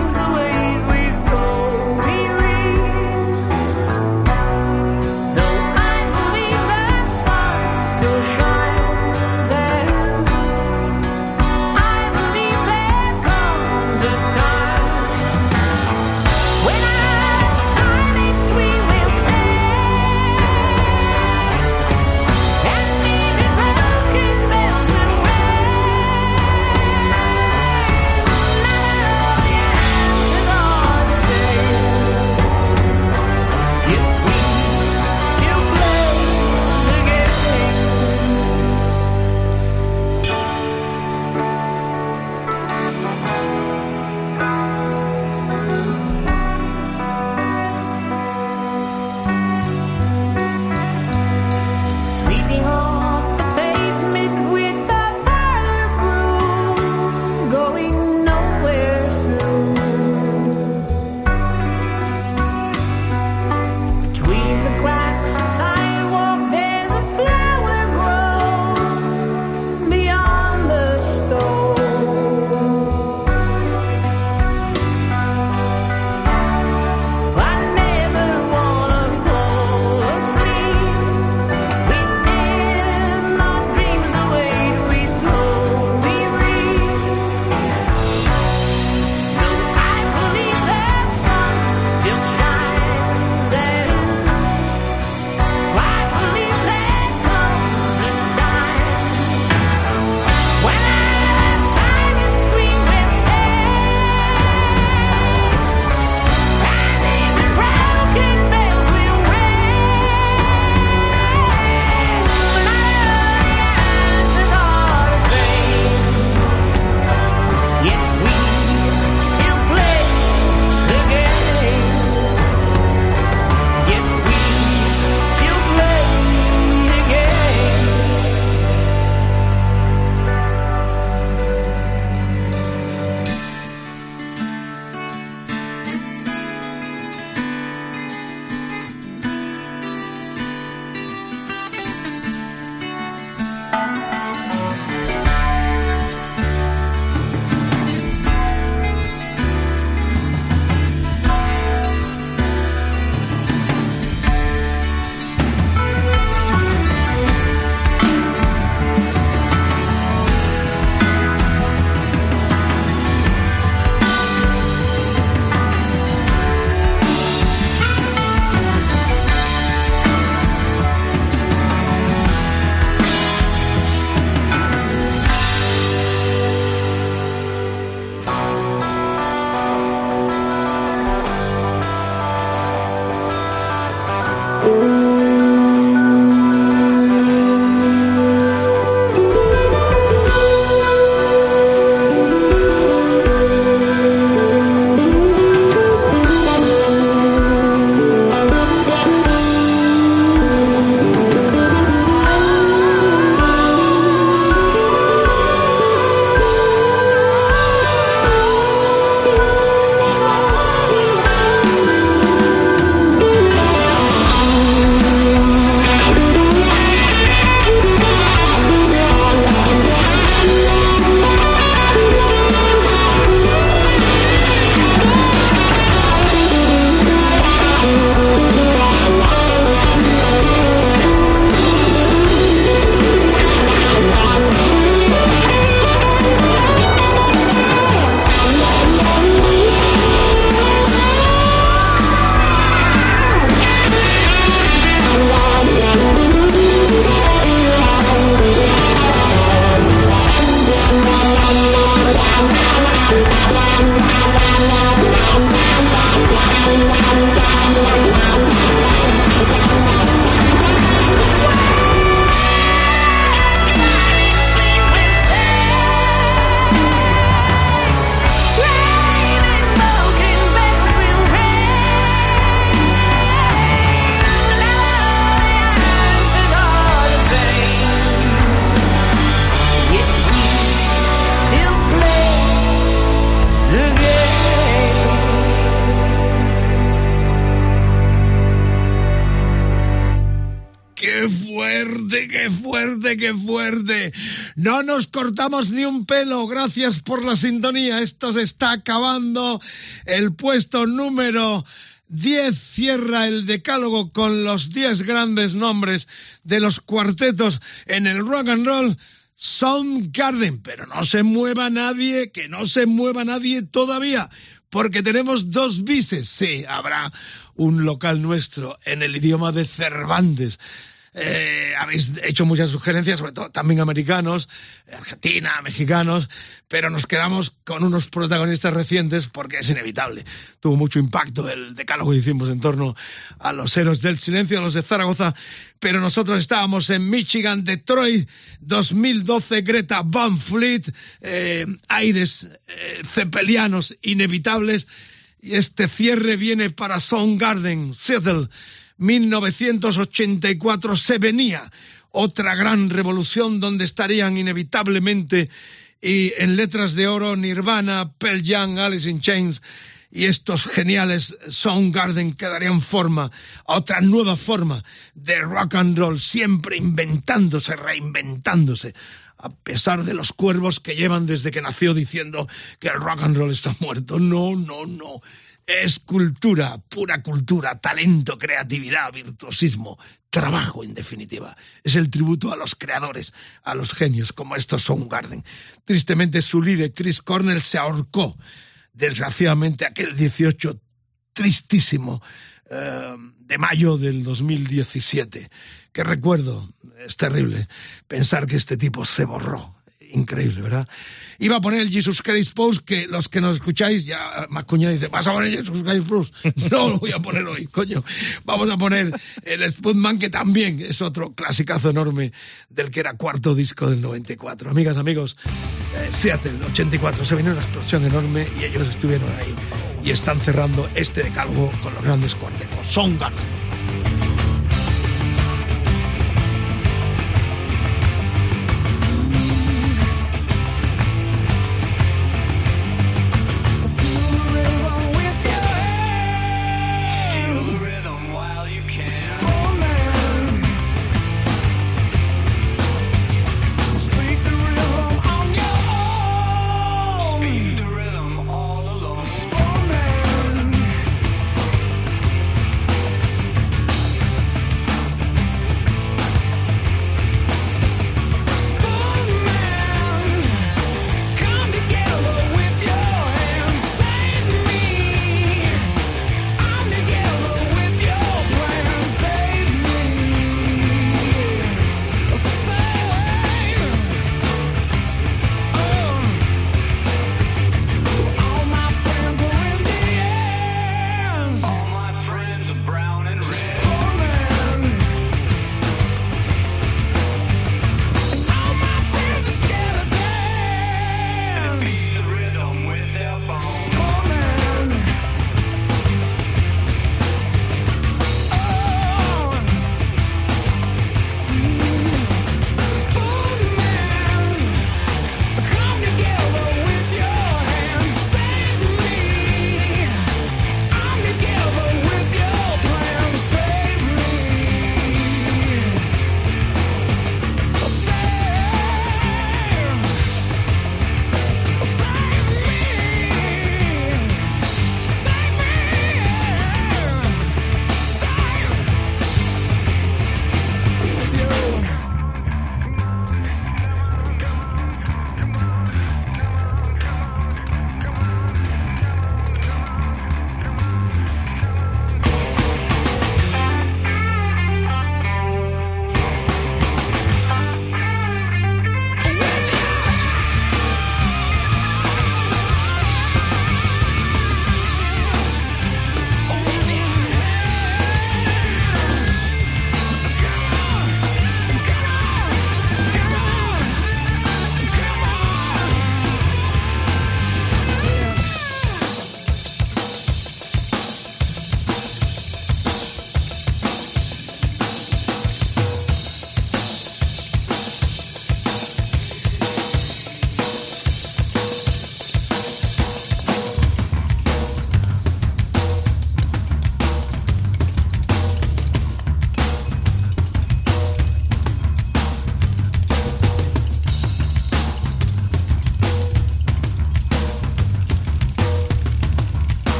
fuerte, qué fuerte, qué fuerte. No nos cortamos ni un pelo, gracias por la sintonía. Esto se está acabando. El puesto número diez cierra el decálogo con los diez grandes nombres de los cuartetos en el rock and roll. Soundgarden, pero no se mueva nadie, que no se mueva nadie todavía, porque tenemos dos bises. Sí, habrá un local nuestro en el idioma de Cervantes. Eh, habéis hecho muchas sugerencias, sobre todo también americanos, Argentina, mexicanos, pero nos quedamos con unos protagonistas recientes porque es inevitable. Tuvo mucho impacto el decálogo que hicimos en torno a los héroes del silencio, a los de Zaragoza, pero nosotros estábamos en Michigan, Detroit, dos mil doce, Greta Van Fleet, eh, aires eh, zeppelianos inevitables, y este cierre viene para Soundgarden, Seattle, mil novecientos ochenta y cuatro. Se venía otra gran revolución donde estarían inevitablemente y en letras de oro Nirvana, Pearl Jam, Alice in Chains, y estos geniales Soundgarden que darían forma a otra nueva forma de rock and roll, siempre inventándose, reinventándose, a pesar de los cuervos que llevan desde que nació diciendo que el rock and roll está muerto. No, no, no. Es cultura, pura cultura, talento, creatividad, virtuosismo, trabajo, en definitiva. Es el tributo a los creadores, a los genios, como estos Soundgarden. Tristemente, su líder, Chris Cornell, se ahorcó, desgraciadamente, aquel dieciocho tristísimo eh, de mayo del dos mil diecisiete. Que recuerdo, es terrible pensar que este tipo se borró. Increíble, ¿verdad? Iba a poner el Jesus Christ Pose, que los que nos escucháis, ya Macuña dice, ¿vas a poner Jesus Christ Pose? No lo voy a poner hoy, coño. Vamos a poner el Spudman, que también es otro clasicazo enorme del que era cuarto disco del noventa y cuatro. Amigas, amigos, eh, Seattle, ochenta y cuatro, se vino una explosión enorme y ellos estuvieron ahí y están cerrando este decálogo con los grandes cuartetos. Soundgarden.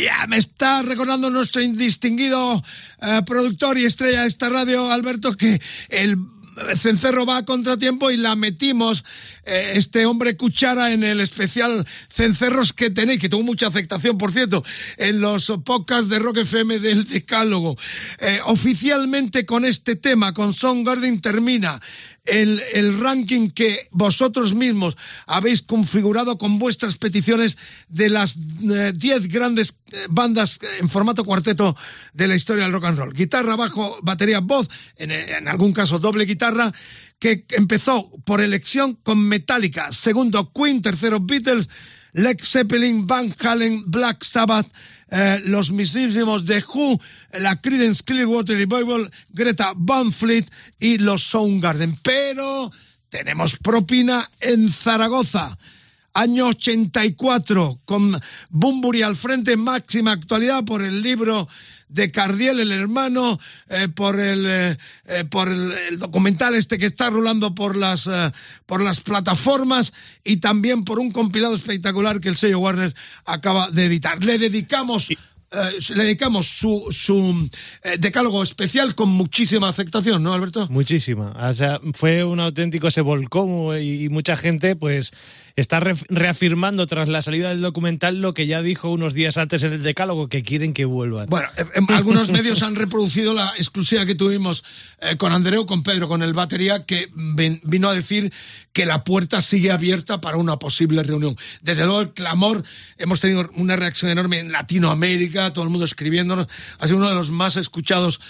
Ya me está recordando nuestro indistinguido eh, productor y estrella de esta radio, Alberto, que el cencerro va a contratiempo y la metimos, eh, este hombre cuchara, en el especial cencerros que tenéis, que tuvo mucha aceptación, por cierto, en los podcasts de Rock F M del Decálogo. Eh, oficialmente con este tema, con Soundgarden, termina el, el ranking que vosotros mismos habéis configurado con vuestras peticiones de las diez eh, grandes eh, bandas en formato cuarteto de la historia del rock and roll. Guitarra, bajo, batería, voz, en, en algún caso doble guitarra, que empezó por elección con Metallica, segundo Queen, tercero Beatles, Led Zeppelin, Van Halen, Black Sabbath, eh, los mismísimos The Who, la Creedence Clearwater Revival, Greta Van Fleet y los Soundgarden. Pero tenemos propina en Zaragoza. Año ochenta y cuatro, con Bunbury al frente, máxima actualidad por el libro de Cardiel, el hermano, eh, por el eh, eh, por el, el documental este que está rulando por las eh, por las plataformas, y también por un compilado espectacular que el sello Warner acaba de editar. Le dedicamos eh, le dedicamos su su eh, decálogo especial con muchísima aceptación, ¿no, Alberto?
Muchísima. O sea, fue un auténtico, se volcó, y, y mucha gente pues está re reafirmando tras la salida del documental lo que ya dijo unos días antes en el decálogo, que quieren que vuelvan.
Bueno, eh, algunos medios han reproducido la exclusiva que tuvimos eh, con Andreu, con Pedro, con el batería, que ven, vino a decir que la puerta sigue abierta para una posible reunión. Desde luego el clamor, hemos tenido una reacción enorme en Latinoamérica, todo el mundo escribiéndonos, ha sido uno de los más escuchados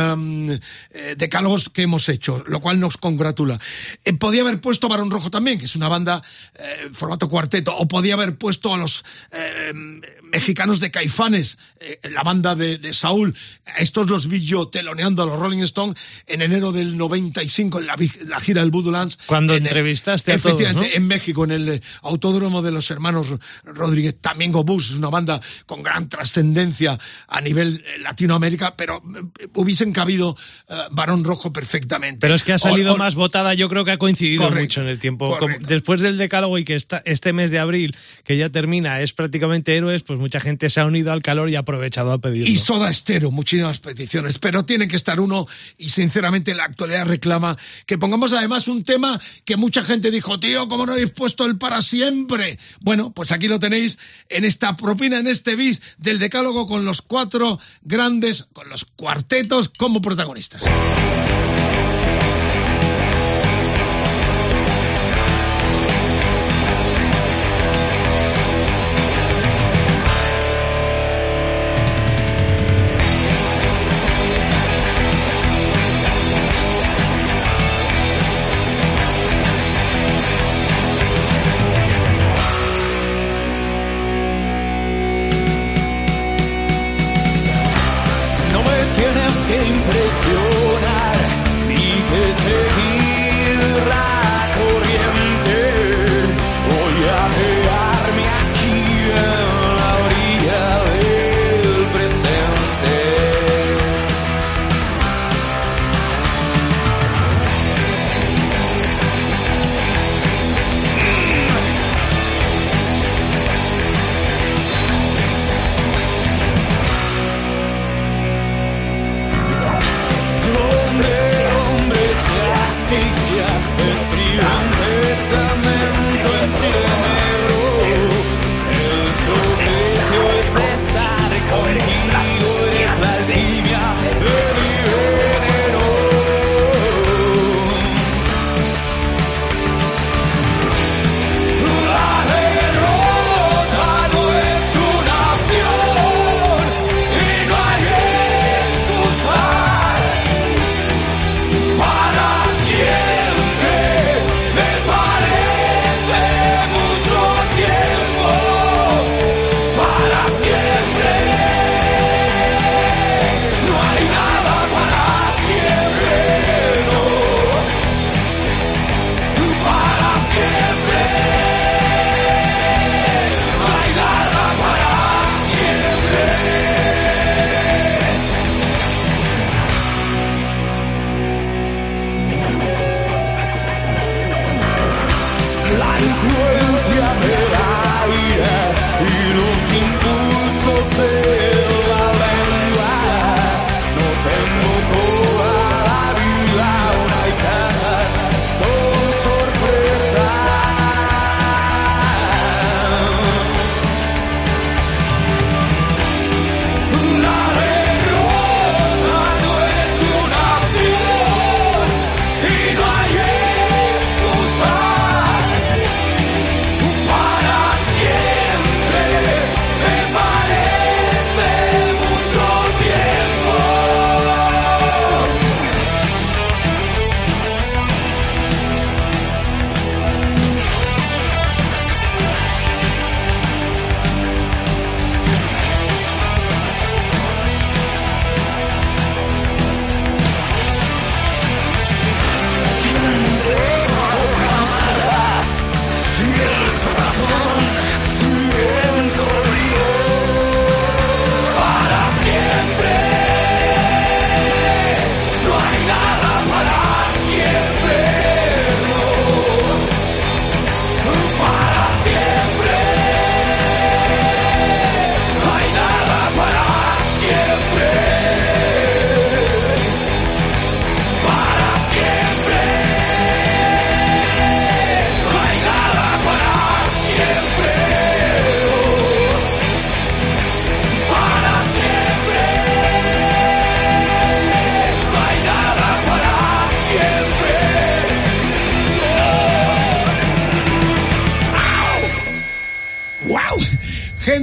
eh, eh, decálogos que hemos hecho, lo cual nos congratula. Eh, podía haber puesto Barón Rojo también, que es una banda eh, formato cuarteto, o podía haber puesto a los eh, mexicanos de Caifanes, eh, la banda de, de Saúl. Estos los vi yo teloneando a los Rolling Stones en enero del noventa y cinco en la, la gira del Voodoo Lands.
Cuando
en,
entrevistaste a todos,
efectivamente,
¿no?
En México, en el autódromo de los hermanos Rodríguez. También Go Bus, es una banda con gran trascendencia a nivel Latinoamérica, pero hubiesen cabido uh, Barón Rojo perfectamente.
Pero es que ha salido
o, o,
más votada, yo creo que ha coincidido
correcto,
mucho en el tiempo. Como
correcto.
Después del decálogo, y que está, este mes de abril, que ya termina, es prácticamente Héroes, pues mucha gente se ha unido al calor y ha aprovechado a pedirlo.
Y Soda Stereo, muchísimas peticiones, pero tiene que estar uno, y sinceramente la actualidad reclama que pongamos además un tema que mucha gente dijo, tío, ¿cómo no habéis puesto el Para Siempre? Bueno, pues aquí lo tenéis en esta propina, en este bis del decálogo, con los cuatro grandes, con los cuartetos como protagonistas.
No me tienes que impresionar ni que seguir la corriente. Voy a quedarme aquí en la orilla del presente.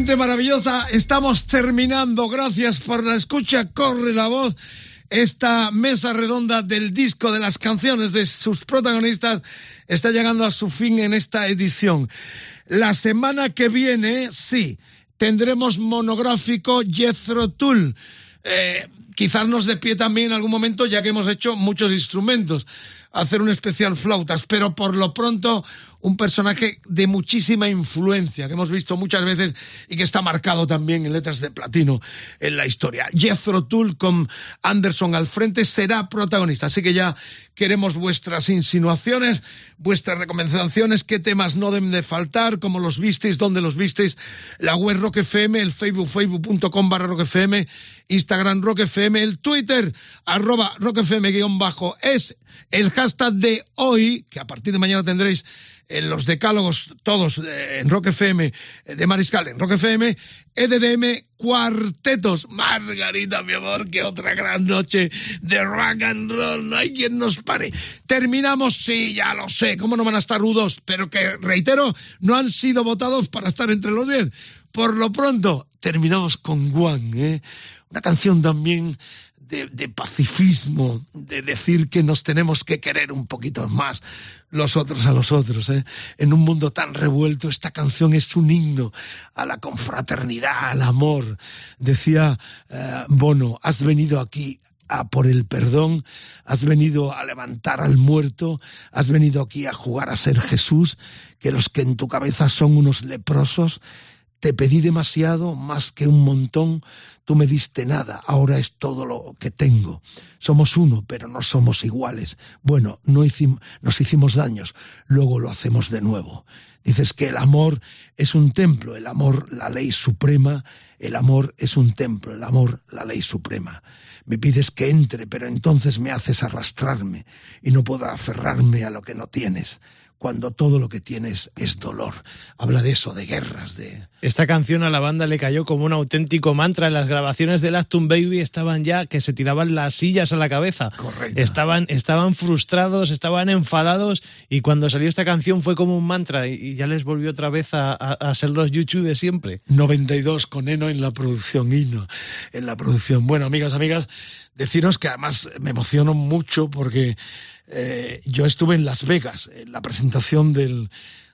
Gente maravillosa, estamos terminando. Gracias por la escucha. Corre la voz. Esta mesa redonda del disco, de las canciones de sus protagonistas, está llegando a su fin en esta edición. La semana que viene, sí, tendremos monográfico Jethro Tull. Eh, quizás nos dé pie también en algún momento, ya que hemos hecho muchos instrumentos, hacer un especial flautas, pero por lo pronto un personaje de muchísima influencia, que hemos visto muchas veces y que está marcado también en letras de platino en la historia. Jethro Tull, con Anderson al frente, será protagonista, así que ya queremos vuestras insinuaciones, vuestras recomendaciones, qué temas no deben de faltar, cómo los visteis, dónde los visteis, la web Rock F M, el Facebook, facebook.com barra Rock F M, Instagram Rock F M, el Twitter, arroba Rock F M guión bajo, es el hashtag de hoy, que a partir de mañana tendréis en los decálogos todos eh, en Rock F M de Mariscal, en Rock F M, E D D M Cuartetos. Margarita, mi amor, que otra gran noche de rock and roll, no hay quien nos pare. Terminamos, sí, ya lo sé, cómo no van a estar rudos, pero que, reitero, no han sido votados para estar entre los diez. Por lo pronto, terminamos con One, ¿eh? Una canción también de, de pacifismo, de decir que nos tenemos que querer un poquito más los otros a los otros, ¿eh? En un mundo tan revuelto, esta canción es un himno a la confraternidad, al amor. Decía uh, Bono, has venido aquí a por el perdón, has venido a levantar al muerto, has venido aquí a jugar a ser Jesús, que los que en tu cabeza son unos leprosos. Te pedí demasiado, más que un montón, tú me diste nada, ahora es todo lo que tengo. Somos uno, pero no somos iguales. Bueno, no hicimos, nos hicimos daños, luego lo hacemos de nuevo. Dices que el amor es un templo, el amor la ley suprema, el amor es un templo, el amor la ley suprema. Me pides que entre, pero entonces me haces arrastrarme y no puedo aferrarme a lo que no tienes, cuando todo lo que tienes es dolor. Habla de eso, de guerras, de...
Esta canción a la banda le cayó como un auténtico mantra. En las grabaciones de Acton Baby estaban ya que se tiraban las sillas a la cabeza.
Correcto.
Estaban, estaban frustrados, estaban enfadados, y cuando salió esta canción fue como un mantra y, y ya les volvió otra vez a, a, a ser los U dos de siempre.
noventa y dos con Eno en la producción, Hino en la producción. Bueno, amigas, amigas, deciros que además me emociono mucho porque Eh, yo estuve en Las Vegas en la presentación del,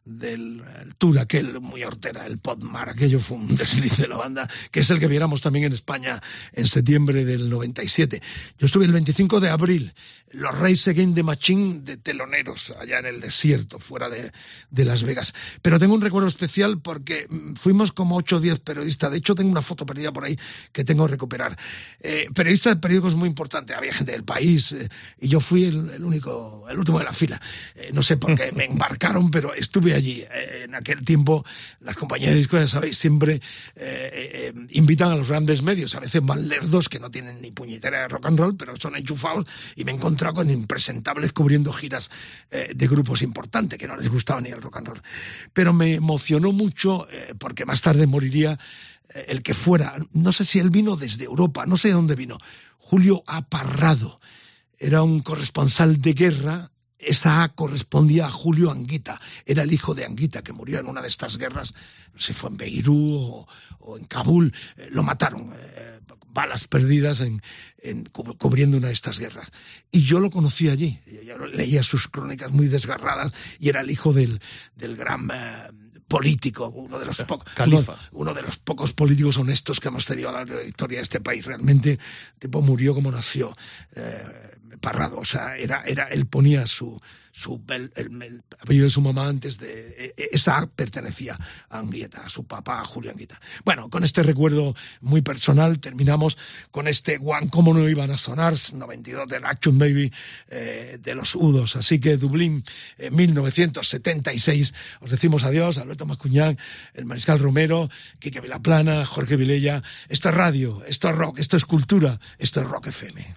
del tour aquel muy hortera, el Podmar, aquello fue un desliz de la banda, que es el que viéramos también en España en septiembre del noventa y siete. Yo estuve el veinticinco de abril, los Rise Against the Machine de teloneros, allá en el desierto, fuera de, de Las Vegas. Pero tengo un recuerdo especial porque fuimos como ocho o diez periodistas, de hecho tengo una foto perdida por ahí que tengo que recuperar. Eh, periodistas de periódicos muy importantes, había gente del país, eh, y yo fui el, el único, el último de la fila. Eh, no sé por qué me embarcaron, pero estuve allí. Eh, en aquel tiempo, las compañías de discos, ya sabéis, siempre eh, eh, invitan a los grandes medios, a veces más lerdos que no tienen ni puñetera de rock and roll, pero son enchufados, y me he encontrado con impresentables cubriendo giras eh, de grupos importantes que no les gustaba ni el rock and roll. Pero me emocionó mucho eh, porque más tarde moriría eh, el que fuera, no sé si él vino desde Europa, no sé de dónde vino, Julio A. Parrado. Era un corresponsal de guerra. Esa A correspondía a Julio Anguita, era el hijo de Anguita, que murió en una de estas guerras, no sé si fue en Beirut o, o en Kabul, eh, lo mataron, eh, balas perdidas en, en, cubriendo una de estas guerras. Y yo lo conocí allí, yo leía sus crónicas muy desgarradas, y era el hijo del, del gran eh, político, uno de los pocos, uno, uno de los pocos políticos honestos que hemos tenido a la historia de este país. Realmente, el tipo murió como nació. Eh, Parrado, o sea, era, era, él ponía su, su el, el, el apellido de su mamá antes de, esa pertenecía a Anguita, a su papá, a Julio Anguita. Bueno, con este recuerdo muy personal terminamos con este One, cómo no iban a sonar, noventa y dos del Acton Baby, eh, de los U dos. Así que Dublín, eh, mil novecientos setenta y seis, os decimos adiós, Alberto Mascuñán, el Mariscal Romero, Quique Vilaplana, Jorge Vilella. Esto es radio, esto es rock, esto es cultura, esto es Rock F M.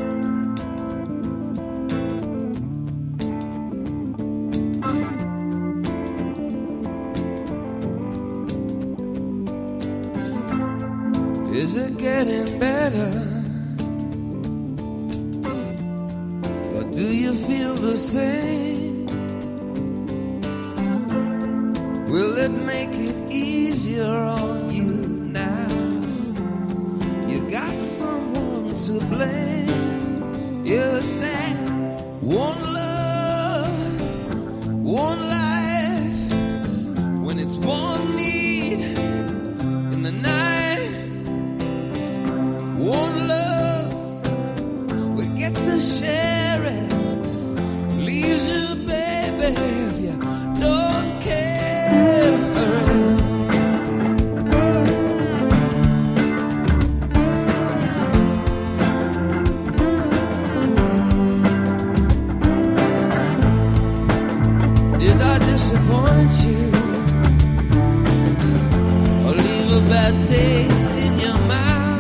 Is it getting better? Or do you feel the same? Will it make it easier on you? a bad taste in your mouth.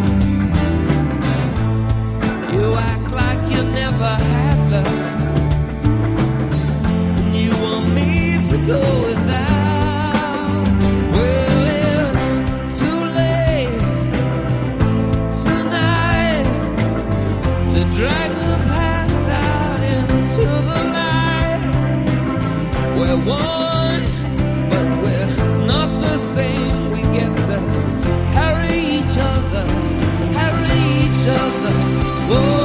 You act like you never had love. You want me to go without. Well, it's too late tonight to drag the past out into the light. We're one, but we're not the same. We get to carry each other, carry each other. Whoa.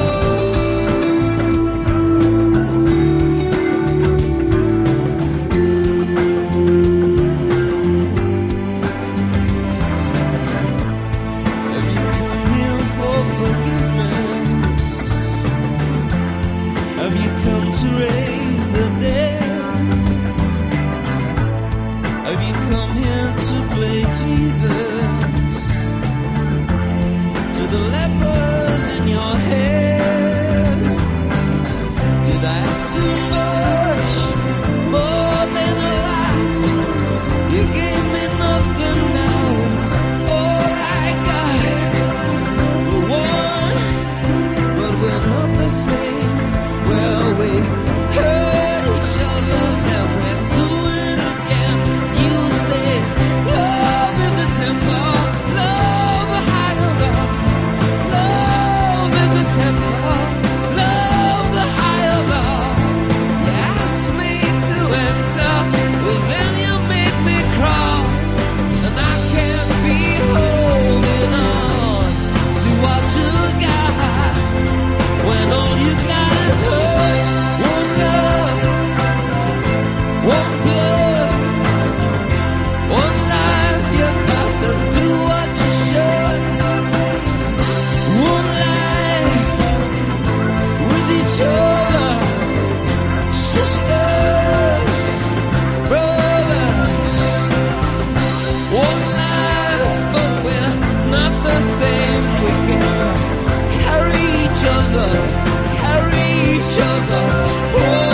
Have you come here for forgiveness? Have you come to raise the dead? Have you come here to play Jesus to the lepers in your head? Did I ask too much, more than a lot? You gave me nothing, now it's all I got. We're one, but we're not the same. Well, we hurt each other, now we're doing it again. You say love is a temper, love a higher love. Love is a temper, love the higher love. You asked me to enter, well then you made me crawl. And I can't be holding on to what you got, when all you got is hurt. One love, one blood, one life. You got to do what you should. One life with each other, sisters, brothers. One life, but we're not the same. We get to carry each other, carry each other. One.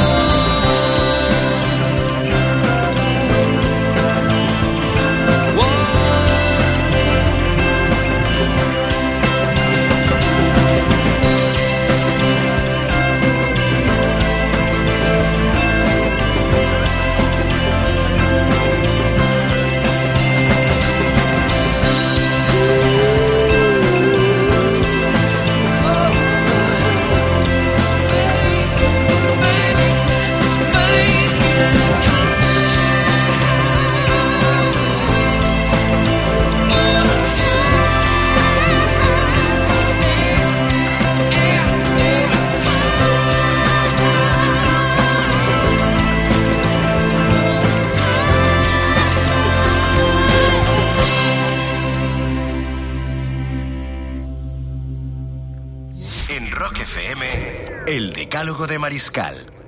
En Rock F M, El Decálogo de Mariscal,